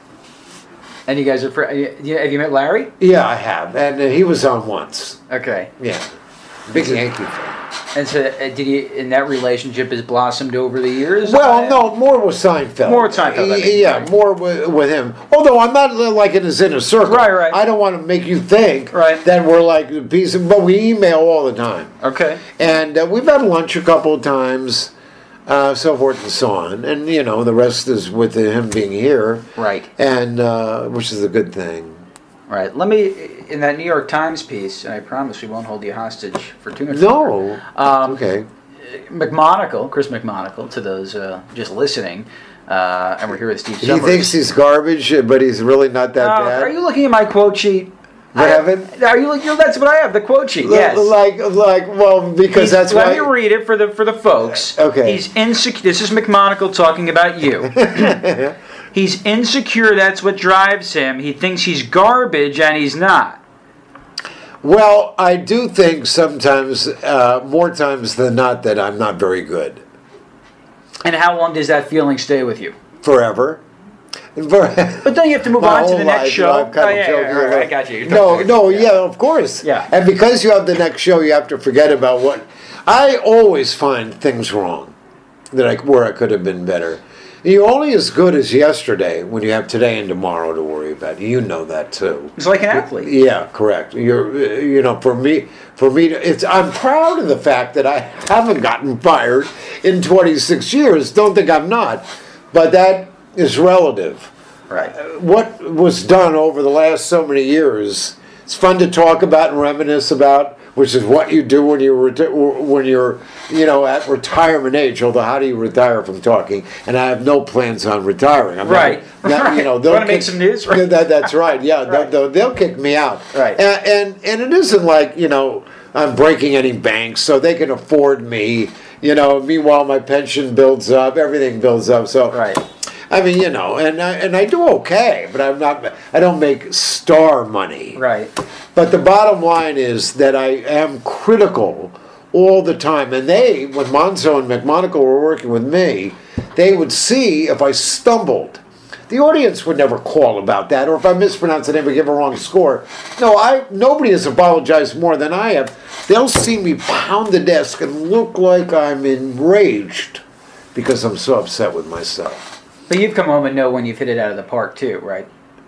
S1: And you guys are have you met Larry?
S2: Yeah, I have, and he was on once.
S1: Okay.
S2: Yeah, big Yankee fan.
S1: And so, did you? And that relationship has blossomed over the years?
S2: Well, no, more with Seinfeld.
S1: More with Seinfeld, I mean.
S2: Yeah, more with him. Although I'm not like in his inner circle.
S1: Right.
S2: I don't want to make you think
S1: Right.
S2: that we're like a piece of, but we email all the time.
S1: Okay.
S2: And we've had lunch a couple of times, so forth and so on. And, the rest is with him being here.
S1: Right.
S2: And, which is a good thing.
S1: Right. Let me, in that New York Times piece, and I promise we won't hold you hostage for too much
S2: No.
S1: longer.
S2: Okay.
S1: Chris McMonagle, to those just listening, and we're here with Steve Summers.
S2: He thinks he's garbage, but he's really not that bad.
S1: Are you looking at my quote sheet?
S2: Are
S1: you looking? That's what I have. The quote sheet. Yes.
S2: Because that's why.
S1: Let me read it for the folks.
S2: Okay.
S1: He's insecure. This is McMonagle talking about you. He's insecure. That's what drives him. He thinks he's garbage, and he's not.
S2: Well, I do think sometimes, more times than not, that I'm not very good.
S1: And how long does that feeling stay with you?
S2: Forever.
S1: But then you have to move on to the next show.
S2: I
S1: got you.
S2: Of course.
S1: Yeah.
S2: And because you have the next show, you have to forget about what. I always find things wrong where I could have been better. You're only as good as yesterday when you have today and tomorrow to worry about. You know that too.
S1: It's like an athlete.
S2: Yeah, correct. For me, I'm proud of the fact that I haven't gotten fired in 26 years. Don't think I'm not, but that is relative.
S1: Right.
S2: What was done over the last so many years? It's fun to talk about and reminisce about, which is what you do when you're at retirement age. Although, how do you retire from talking? And I have no plans on retiring.
S1: Right.
S2: They'll
S1: want to make some news? Right.
S2: That's right. Yeah, right. They'll kick me out.
S1: Right.
S2: And it isn't like I'm breaking any banks, so they can afford me. Meanwhile, my pension builds up, everything builds up. So
S1: right.
S2: I mean, and I do okay, but I don't make star money.
S1: Right.
S2: But the bottom line is that I am critical all the time. And when Monzo and McMonagle were working with me, they would see if I stumbled. The audience would never call about that, or if I mispronounce the name or give a wrong score. No, nobody has apologized more than I have. They'll see me pound the desk and look like I'm enraged because I'm so upset with myself.
S1: But you've come home and know when you've hit it out of the park too, right?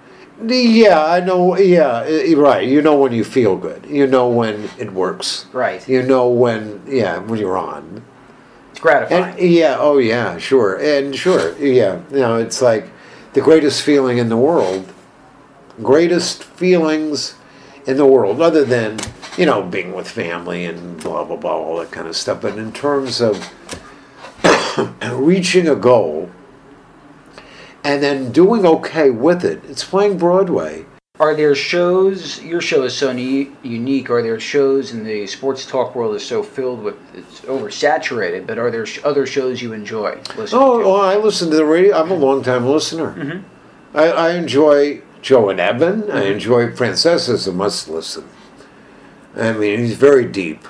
S2: Yeah, I know. Yeah, right. You know when you feel good. You know when it works.
S1: Right.
S2: You know when you're on.
S1: It's gratifying.
S2: And, sure. And sure, yeah. It's like the greatest feeling in the world. Greatest feelings in the world, other than, being with family and blah, blah, blah, all that kind of stuff. But in terms of reaching a goal, and then doing okay with it. It's playing Broadway.
S1: Are there shows, your show is so unique, are there shows in the sports talk world is so filled with, it's oversaturated, but are there other shows you enjoy listening to?
S2: Oh, I listen to the radio. I'm a long-time listener. Mm-hmm. I enjoy Joe and Evan. Mm-hmm. I enjoy Francesa's a must-listen. I mean, he's very deep.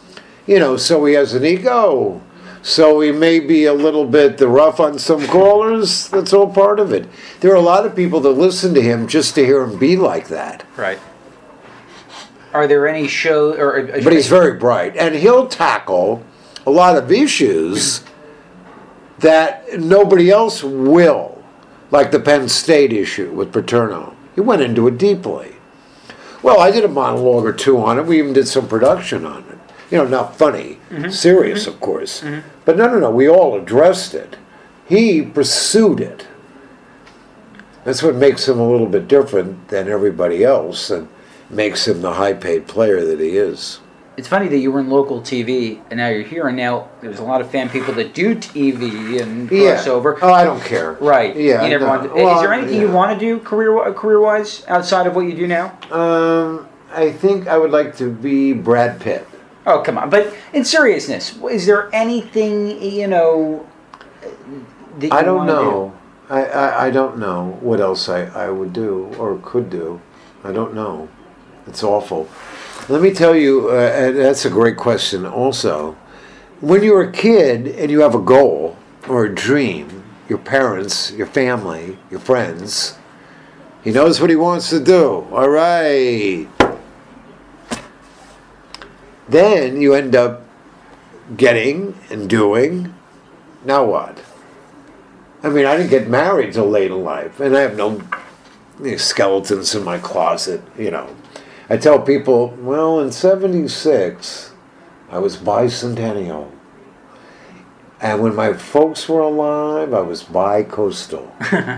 S2: So he has an ego. So he may be a little bit rough on some callers. That's all part of it. There are a lot of people that listen to him just to hear him be like that.
S1: Right. Are there any shows?
S2: But he's very bright. And he'll tackle a lot of issues that nobody else will. Like the Penn State issue with Paterno. He went into it deeply. Well, I did a monologue or two on it. We even did some production on it. Not funny, mm-hmm. serious, mm-hmm. of course. Mm-hmm. But no, we all addressed it. He pursued it. That's what makes him a little bit different than everybody else and makes him the high-paid player that he is.
S1: It's funny that you were in local TV, and now you're here, and now there's a lot of fan people that do TV and crossover.
S2: Oh, I don't care.
S1: Right.
S2: Yeah.
S1: You never want to, is there anything you want to do career-wise outside of what you do now?
S2: I think I would like to be Brad Pitt.
S1: Oh, come on. But in seriousness, is there anything, that you
S2: I don't know. I don't know what else I would do or could do. I don't know. It's awful. Let me tell you, and that's a great question also. When you're a kid and you have a goal or a dream, your parents, your family, your friends, he knows what he wants to do. All right. Then you end up getting and doing. Now what? I mean, I didn't get married till late in life, and I have no skeletons in my closet, I tell people, well, in 76, I was bicentennial. And when my folks were alive, I was bi-coastal.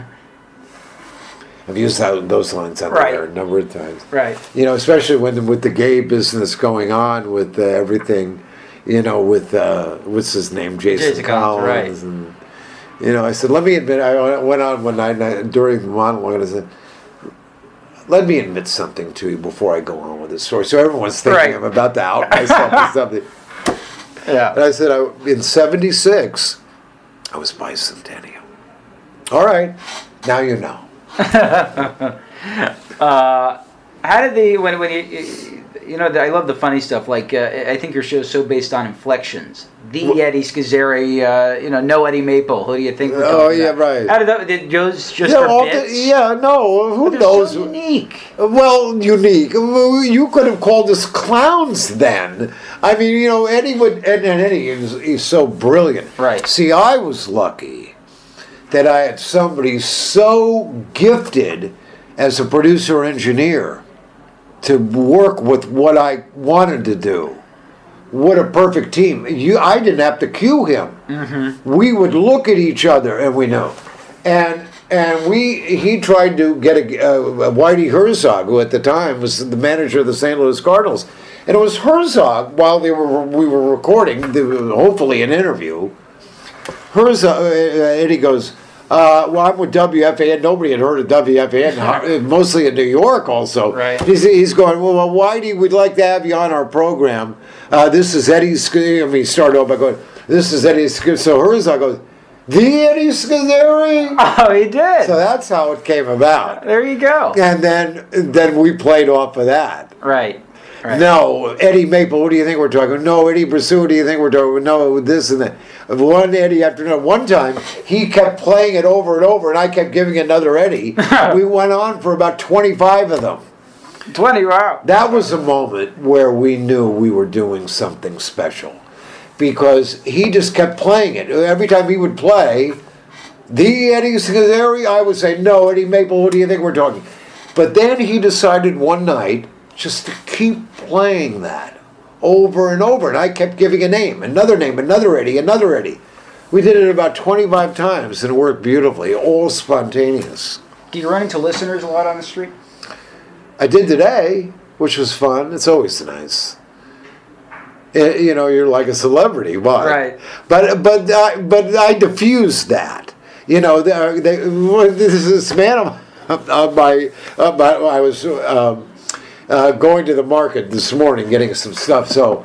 S2: I've used those lines on there a number of times.
S1: Right.
S2: Especially with the gay business going on with everything, with what's his name, Jason Collins,
S1: right.
S2: and I said, let me admit, I went on one night during the monologue, and I said, let me admit something to you before I go on with this story. So everyone's thinking I'm about to out myself or something.
S1: Yeah.
S2: And I said, in '76, I was bicentennial. All right, now you know.
S1: How did when I love the funny stuff. Like I think your show is so based on inflections. Eddie Scazzeri, no Eddie Maple. Who do you think?
S2: Right.
S1: How did those just for bits?
S2: Who knows?
S1: So unique.
S2: Well, unique. You could have called us clowns then. I mean, Eddie would, and Eddie he's so brilliant.
S1: Right.
S2: See, I was lucky that I had somebody so gifted as a producer engineer to work with what I wanted to do. What a perfect team. I didn't have to cue him. Mm-hmm. We would look at each other and we know. And he tried to get a Whitey Herzog, who at the time was the manager of the St. Louis Cardinals. And it was Herzog, while we were recording, hopefully an interview, Eddie goes, well, I'm with WFAN. Nobody had heard of WFAN, mostly in New York also.
S1: Right.
S2: He's going, well, Whitey, we'd like to have you on our program. This is Eddie Scazzeri. He started off by going, this is Eddie Scazzeri. So Herzog goes, the Eddie Scazzeri?
S1: Oh, he did.
S2: So that's how it came about.
S1: There you go.
S2: And then we played off of that.
S1: Right.
S2: No, Eddie Maple, what do you think we're talking? No, Eddie Brasu, what do you think we're talking? No, this and that. One Eddie after another. One time, he kept playing it over and over, and I kept giving another Eddie. We went on for about 25 of them.
S1: 20, wow.
S2: That was a moment where we knew we were doing something special. Because he just kept playing it. Every time he would play, the Eddie Scazzeri, I would say, no, Eddie Maple, what do you think we're talking? But then he decided one night just to keep playing that over and over. And I kept giving a name, another Eddie, another Eddie. We did it about 25 times and it worked beautifully, all spontaneous.
S1: Do you run into listeners a lot on the street?
S2: I did today, which was fun. It's always nice. You're like a celebrity, but
S1: right.
S2: But I diffused that. This man I was going to the market this morning getting some stuff. So,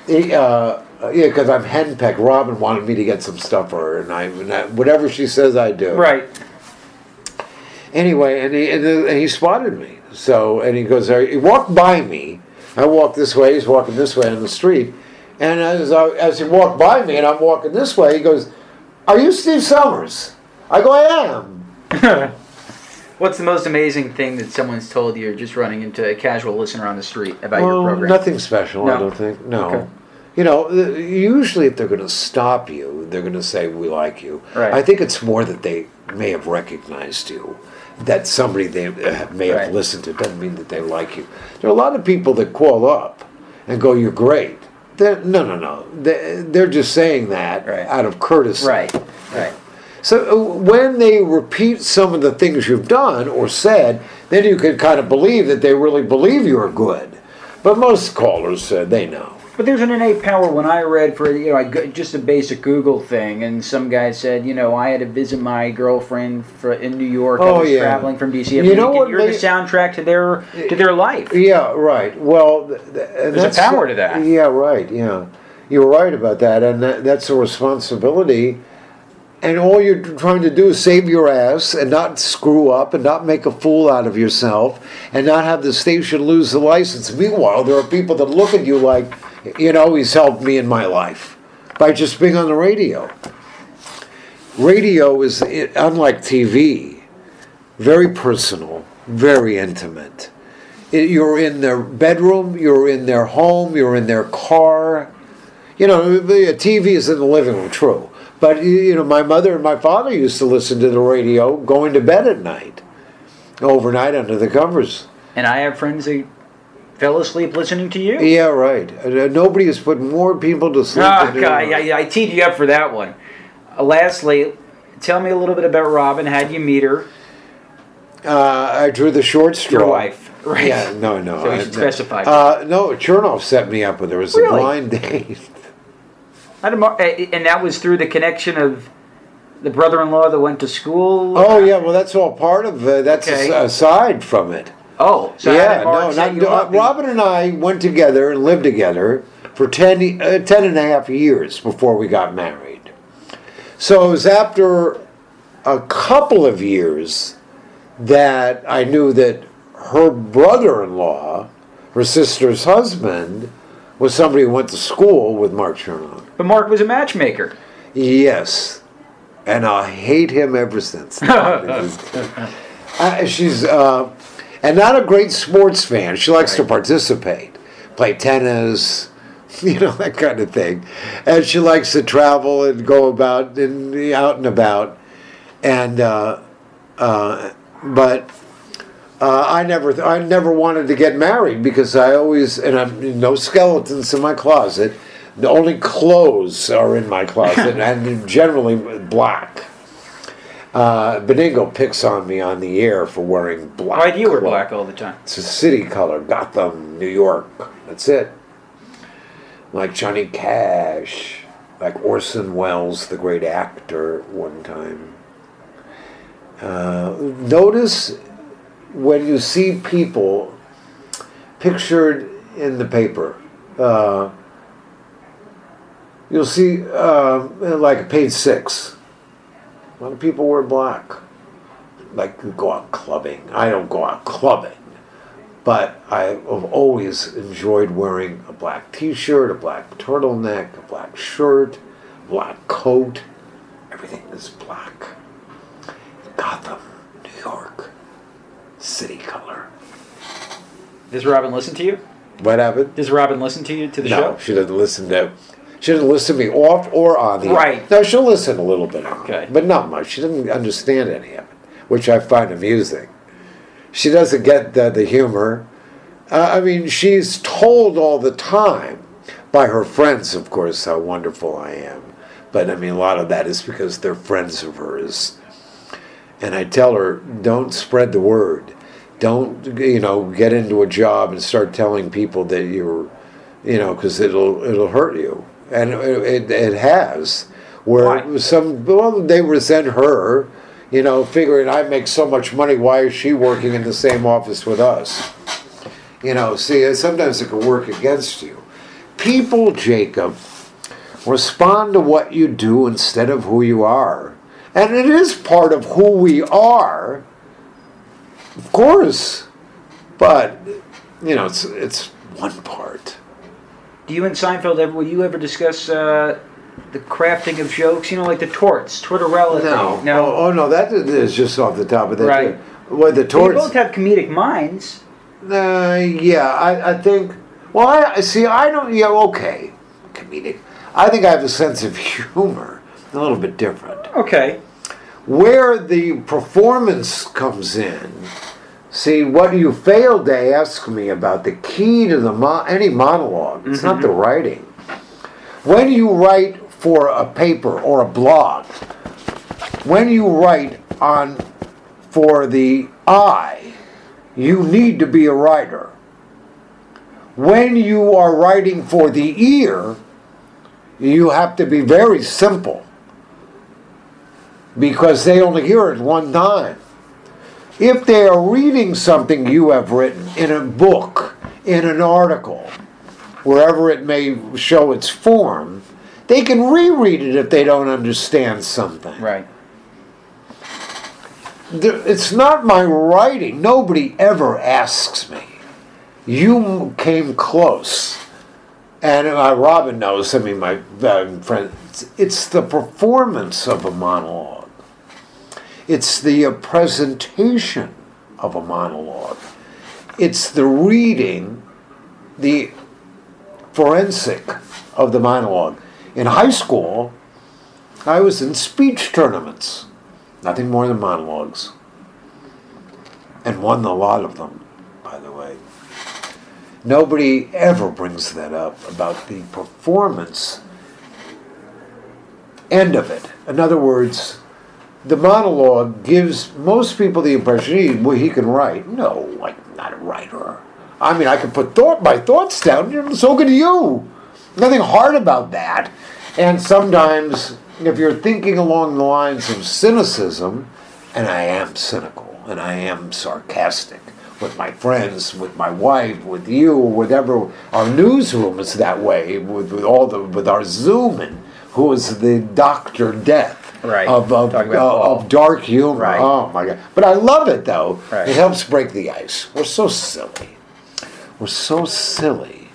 S2: because I'm henpecked. Robin wanted me to get some stuff for her, and I whatever she says, I do.
S1: Right.
S2: Anyway, and he spotted me. So, and he goes, he walked by me. I walked this way. He's walking this way on the street, and as he walked by me, and I'm walking this way, he goes, "Are you Steve Summers?" I go, "I am."
S1: What's the most amazing thing that someone's told you just running into a casual listener on the street about your program?
S2: Nothing special, I don't think. No. Okay. Usually if they're going to stop you, they're going to say, we like you.
S1: Right.
S2: I think it's more that they may have recognized you, that somebody they may have listened to. Doesn't mean that they like you. There are a lot of people that call up and go, you're great. No. They're just saying that out of courtesy.
S1: Right.
S2: So when they repeat some of the things you've done or said, then you can kind of believe that they really believe you're good. But most callers, they know.
S1: But there's an innate power. When I read for just a basic Google thing, and some guy said, I had to visit my girlfriend in New York. I was traveling from DC. You're the soundtrack to their life.
S2: Yeah, right. Well,
S1: there's a power to that.
S2: Yeah, right. Yeah, you're right about that, and that's a responsibility. And all you're trying to do is save your ass and not screw up and not make a fool out of yourself and not have the station lose the license. Meanwhile, there are people that look at you like, he's helped me in my life by just being on the radio. Radio is, unlike TV, very personal, very intimate. You're in their bedroom, you're in their home, you're in their car. TV is in the living room, true. But, my mother and my father used to listen to the radio going to bed at night, overnight under the covers.
S1: And I have friends that fell asleep listening to you.
S2: Yeah, right. Nobody has put more people to sleep than you.
S1: I teed you up for that one. Lastly, tell me a little bit about Robin. How'd you meet her?
S2: I drew the short straw.
S1: Your wife, right?
S2: Yeah, no.
S1: So you should specify.
S2: No, Chernoff set me up with her. It was a blind date.
S1: And that was through the connection of the brother-in-law that went to school?
S2: Oh, yeah, well, that's all part of that's aside from it.
S1: Oh, so
S2: Robin and I went together and lived together for 10 and a half years before we got married. So it was after a couple of years that I knew that her brother-in-law, her sister's husband, was somebody who went to school with Mark Chernow.
S1: But Mark was a matchmaker.
S2: Yes. And I hate him ever since. She's and not a great sports fan. She likes to participate, play tennis, that kind of thing. And she likes to travel and go about and out and about. And but I never wanted to get married because I always, and I'm no skeletons in my closet. The only clothes are in my closet, and generally black. Benigno picks on me on the air for wearing black.
S1: Why do you wear black all the time?
S2: It's a city color, Gotham, New York. That's it. Like Johnny Cash, like Orson Welles, the great actor, one time. Notice when you see people pictured in the paper, you'll see, like page 6, a lot of people wear black. Like go out clubbing. I don't go out clubbing. But I've always enjoyed wearing a black t-shirt, a black turtleneck, a black shirt, a black coat. Everything is black. Gotham, New York, city color.
S1: Does Robin listen to you?
S2: What happened?
S1: Does Robin listen to the show?
S2: No, she doesn't listen to. She doesn't listen to me off or on the
S1: right.
S2: air. No, she'll listen a little bit on
S1: okay,
S2: but not much. She doesn't understand any of it, which I find amusing. She doesn't get the humor. She's told all the time by her friends, of course, how wonderful I am. But a lot of that is because they're friends of hers. And I tell her, don't spread the word. Don't, get into a job and start telling people that you're, because it'll hurt you. And it has. Where they resent her, figuring I make so much money, why is she working in the same office with us? Sometimes it can work against you. People, Jacob, respond to what you do instead of who you are. And it is part of who we are, of course, but, it's one part.
S1: Do you and Seinfeld will you ever discuss the crafting of jokes? Like the Tortorella thing?
S2: No. Oh, no, that is just off the top of that.
S1: Right.
S2: Well, the torts.
S1: You both have comedic minds.
S2: I think, I don't, okay, comedic. I think I have a sense of humor, a little bit different.
S1: Okay.
S2: Where the performance comes in, what you failed to ask me about the key to any monologue, it's not the writing. When you write for a paper or a blog, when you write for the eye, you need to be a writer. When you are writing for the ear, you have to be very simple because they only hear it one time. If they are reading something you have written in a book, in an article, wherever it may show its form, they can reread it if they don't understand something.
S1: Right.
S2: It's not my writing. Nobody ever asks me. You came close. And Robin knows, my friend, it's the performance of a monologue. It's the presentation of a monologue. It's the reading, the forensic of the monologue. In high school, I was in speech tournaments. Nothing more than monologues. And won a lot of them, by the way. Nobody ever brings that up about the performance end of it. In other words, the monologue gives most people the impression he can write. No, I'm not a writer. I can put my thoughts down, so can you. Nothing hard about that. And sometimes, if you're thinking along the lines of cynicism, and I am cynical, and I am sarcastic with my friends, with my wife, with you, whatever, our newsroom is that way, with our Zoom, who is the Dr. Death.
S1: Right.
S2: Of dark humor.
S1: Right.
S2: Oh my God. But I love it though.
S1: Right.
S2: It helps break the ice. We're so silly. We're so silly.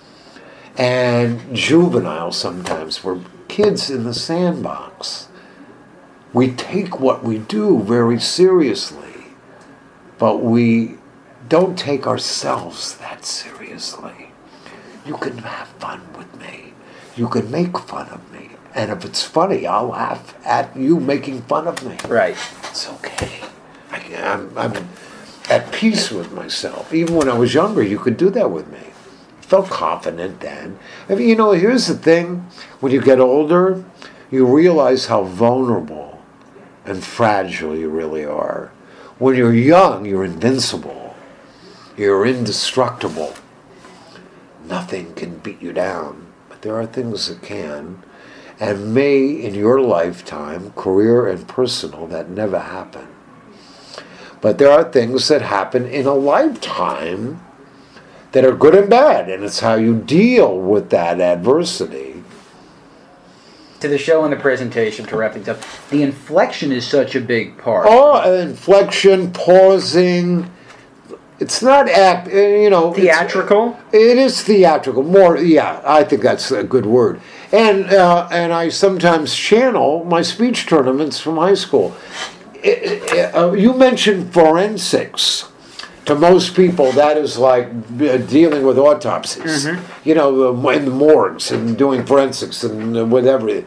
S2: And juvenile sometimes. We're kids in the sandbox. We take what we do very seriously, but we don't take ourselves that seriously. You can have fun with me. You can make fun of me. And if it's funny, I'll laugh at you making fun of me.
S1: Right.
S2: It's okay. I'm at peace with myself. Even when I was younger, you could do that with me. I felt confident then. I mean, here's the thing. When you get older, you realize how vulnerable and fragile you really are. When you're young, you're invincible. You're indestructible. Nothing can beat you down. But there are things that can. And may, in your lifetime, career and personal, that never happen. But there are things that happen in a lifetime that are good and bad, and it's how you deal with that adversity.
S1: To the show and the presentation, to wrap things up, the inflection is such a big part.
S2: Oh, inflection, pausing. It's not
S1: theatrical.
S2: It is theatrical. More, yeah. I think that's a good word. And I sometimes channel my speech tournaments from high school. You mentioned forensics. To most people, that is like dealing with autopsies. Mm-hmm. In the morgues and doing forensics and whatever.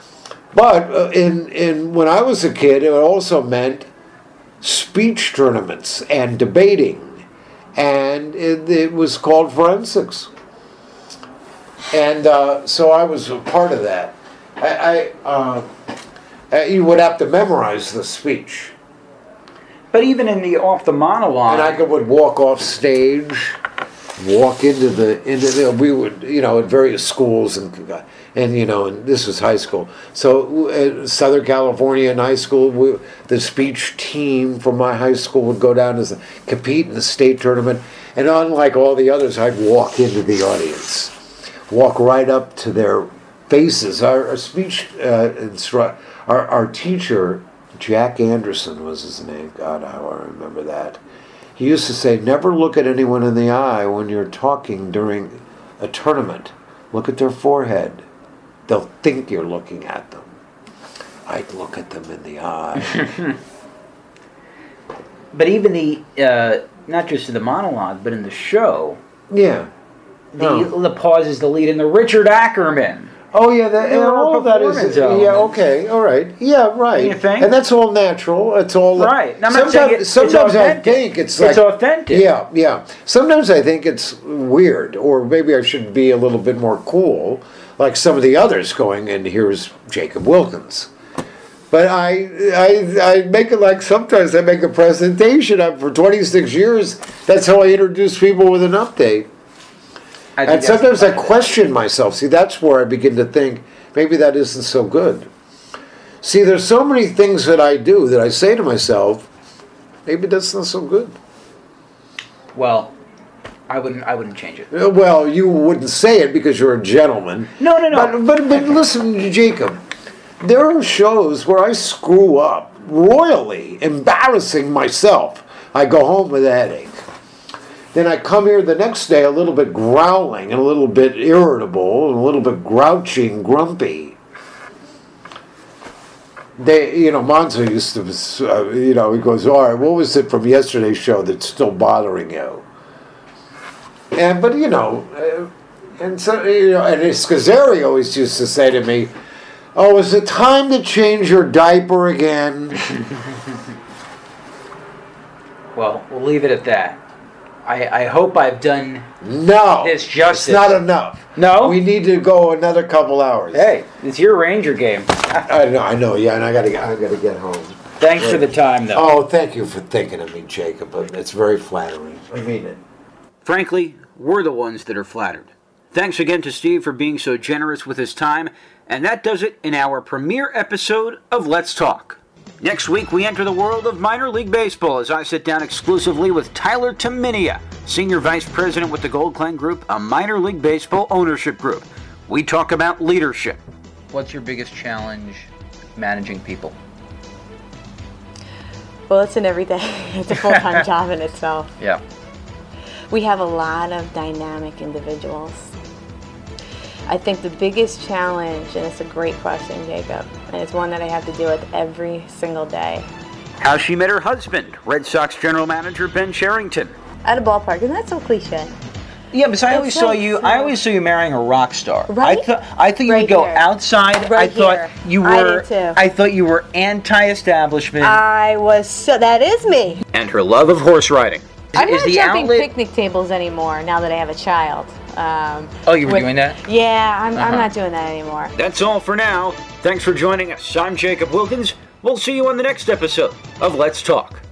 S2: But when I was a kid, it also meant speech tournaments and debating. And it was called forensics. And so I was a part of that. You would have to memorize the speech.
S1: But even off the monologue,
S2: and I would walk off stage, walk into the we would at various schools and this was high school. So Southern California in high school, the speech team from my high school would go down to compete in the state tournament, and unlike all the others, I'd walk into the audience, walk right up to their faces. Our speech our teacher, Jack Anderson was his name. God, how I remember that. He used to say, never look at anyone in the eye when you're talking during a tournament. Look at their forehead. They'll think you're looking at them. I'd look at them in the eye.
S1: But even not just in the monologue, but in the show.
S2: Yeah.
S1: The pauses, the lead in the Richard Ackerman.
S2: Oh yeah, all of that is okay, all right, yeah, right.
S1: You think?
S2: And that's all natural. It's all
S1: right. Now,
S2: sometimes I think it's
S1: authentic.
S2: Yeah. Sometimes I think it's weird, or maybe I should be a little bit more cool, like some of the others going. And here's Jacob Wilkins. But I make it like sometimes I make a presentation. For 26 years, that's how I introduce people with an update. And sometimes I question myself. See, that's where I begin to think, maybe that isn't so good. See, there's so many things that I do that I say to myself, maybe that's not so good.
S1: Well, I wouldn't change it.
S2: Well, you wouldn't say it because you're a gentleman.
S1: No.
S2: But listen, Jacob, there are shows where I screw up royally, embarrassing myself. I go home with a headache. Then I come here the next day a little bit growling and a little bit irritable and a little bit grouchy and grumpy. Monzo used to, he goes, all right, what was it from yesterday's show that's still bothering you? And and Scazzeri always used to say to me, oh, is it time to change your diaper again?
S1: Well, we'll leave it at that. I hope I've done this justice.
S2: It's not enough.
S1: No?
S2: We need to go another couple hours.
S1: Hey, it's your Ranger game.
S2: I know, yeah, and I gotta get home.
S1: Thanks for the time, though.
S2: Oh, thank you for thinking of me, Jacob. It's very flattering. I mean it.
S1: Frankly, we're the ones that are flattered. Thanks again to Steve for being so generous with his time, And that does it in our premiere episode of Let's Talk. Next week, we enter the world of minor league baseball as I sit down exclusively with Tyler Taminia, Senior Vice President with the Gold Clan Group, a minor league baseball ownership group. We talk about leadership.
S3: What's your biggest challenge managing people?
S4: Well, it's an everyday, it's a full-time job in itself.
S3: Yeah.
S4: We have a lot of dynamic individuals. I think the biggest challenge, and it's a great question, Jacob, and it's one that I have to deal with every single day.
S1: How she met her husband, Red Sox General Manager Ben Cherington.
S4: At a ballpark, isn't that so cliche?
S3: Yeah, but I always saw you. I always saw you marrying a rock star. Right? I thought you would go outside.
S4: Right
S3: I thought you were.
S4: I did too.
S3: I thought you were anti-establishment.
S4: I was so. That is me.
S1: And her love of horse riding.
S4: I'm not jumping picnic tables anymore now that I have a child.
S3: Oh, you were doing that?
S4: Yeah, I'm not doing that anymore.
S1: That's all for now. Thanks for joining us. I'm Jacob Wilkins. We'll see you on the next episode of Let's Talk.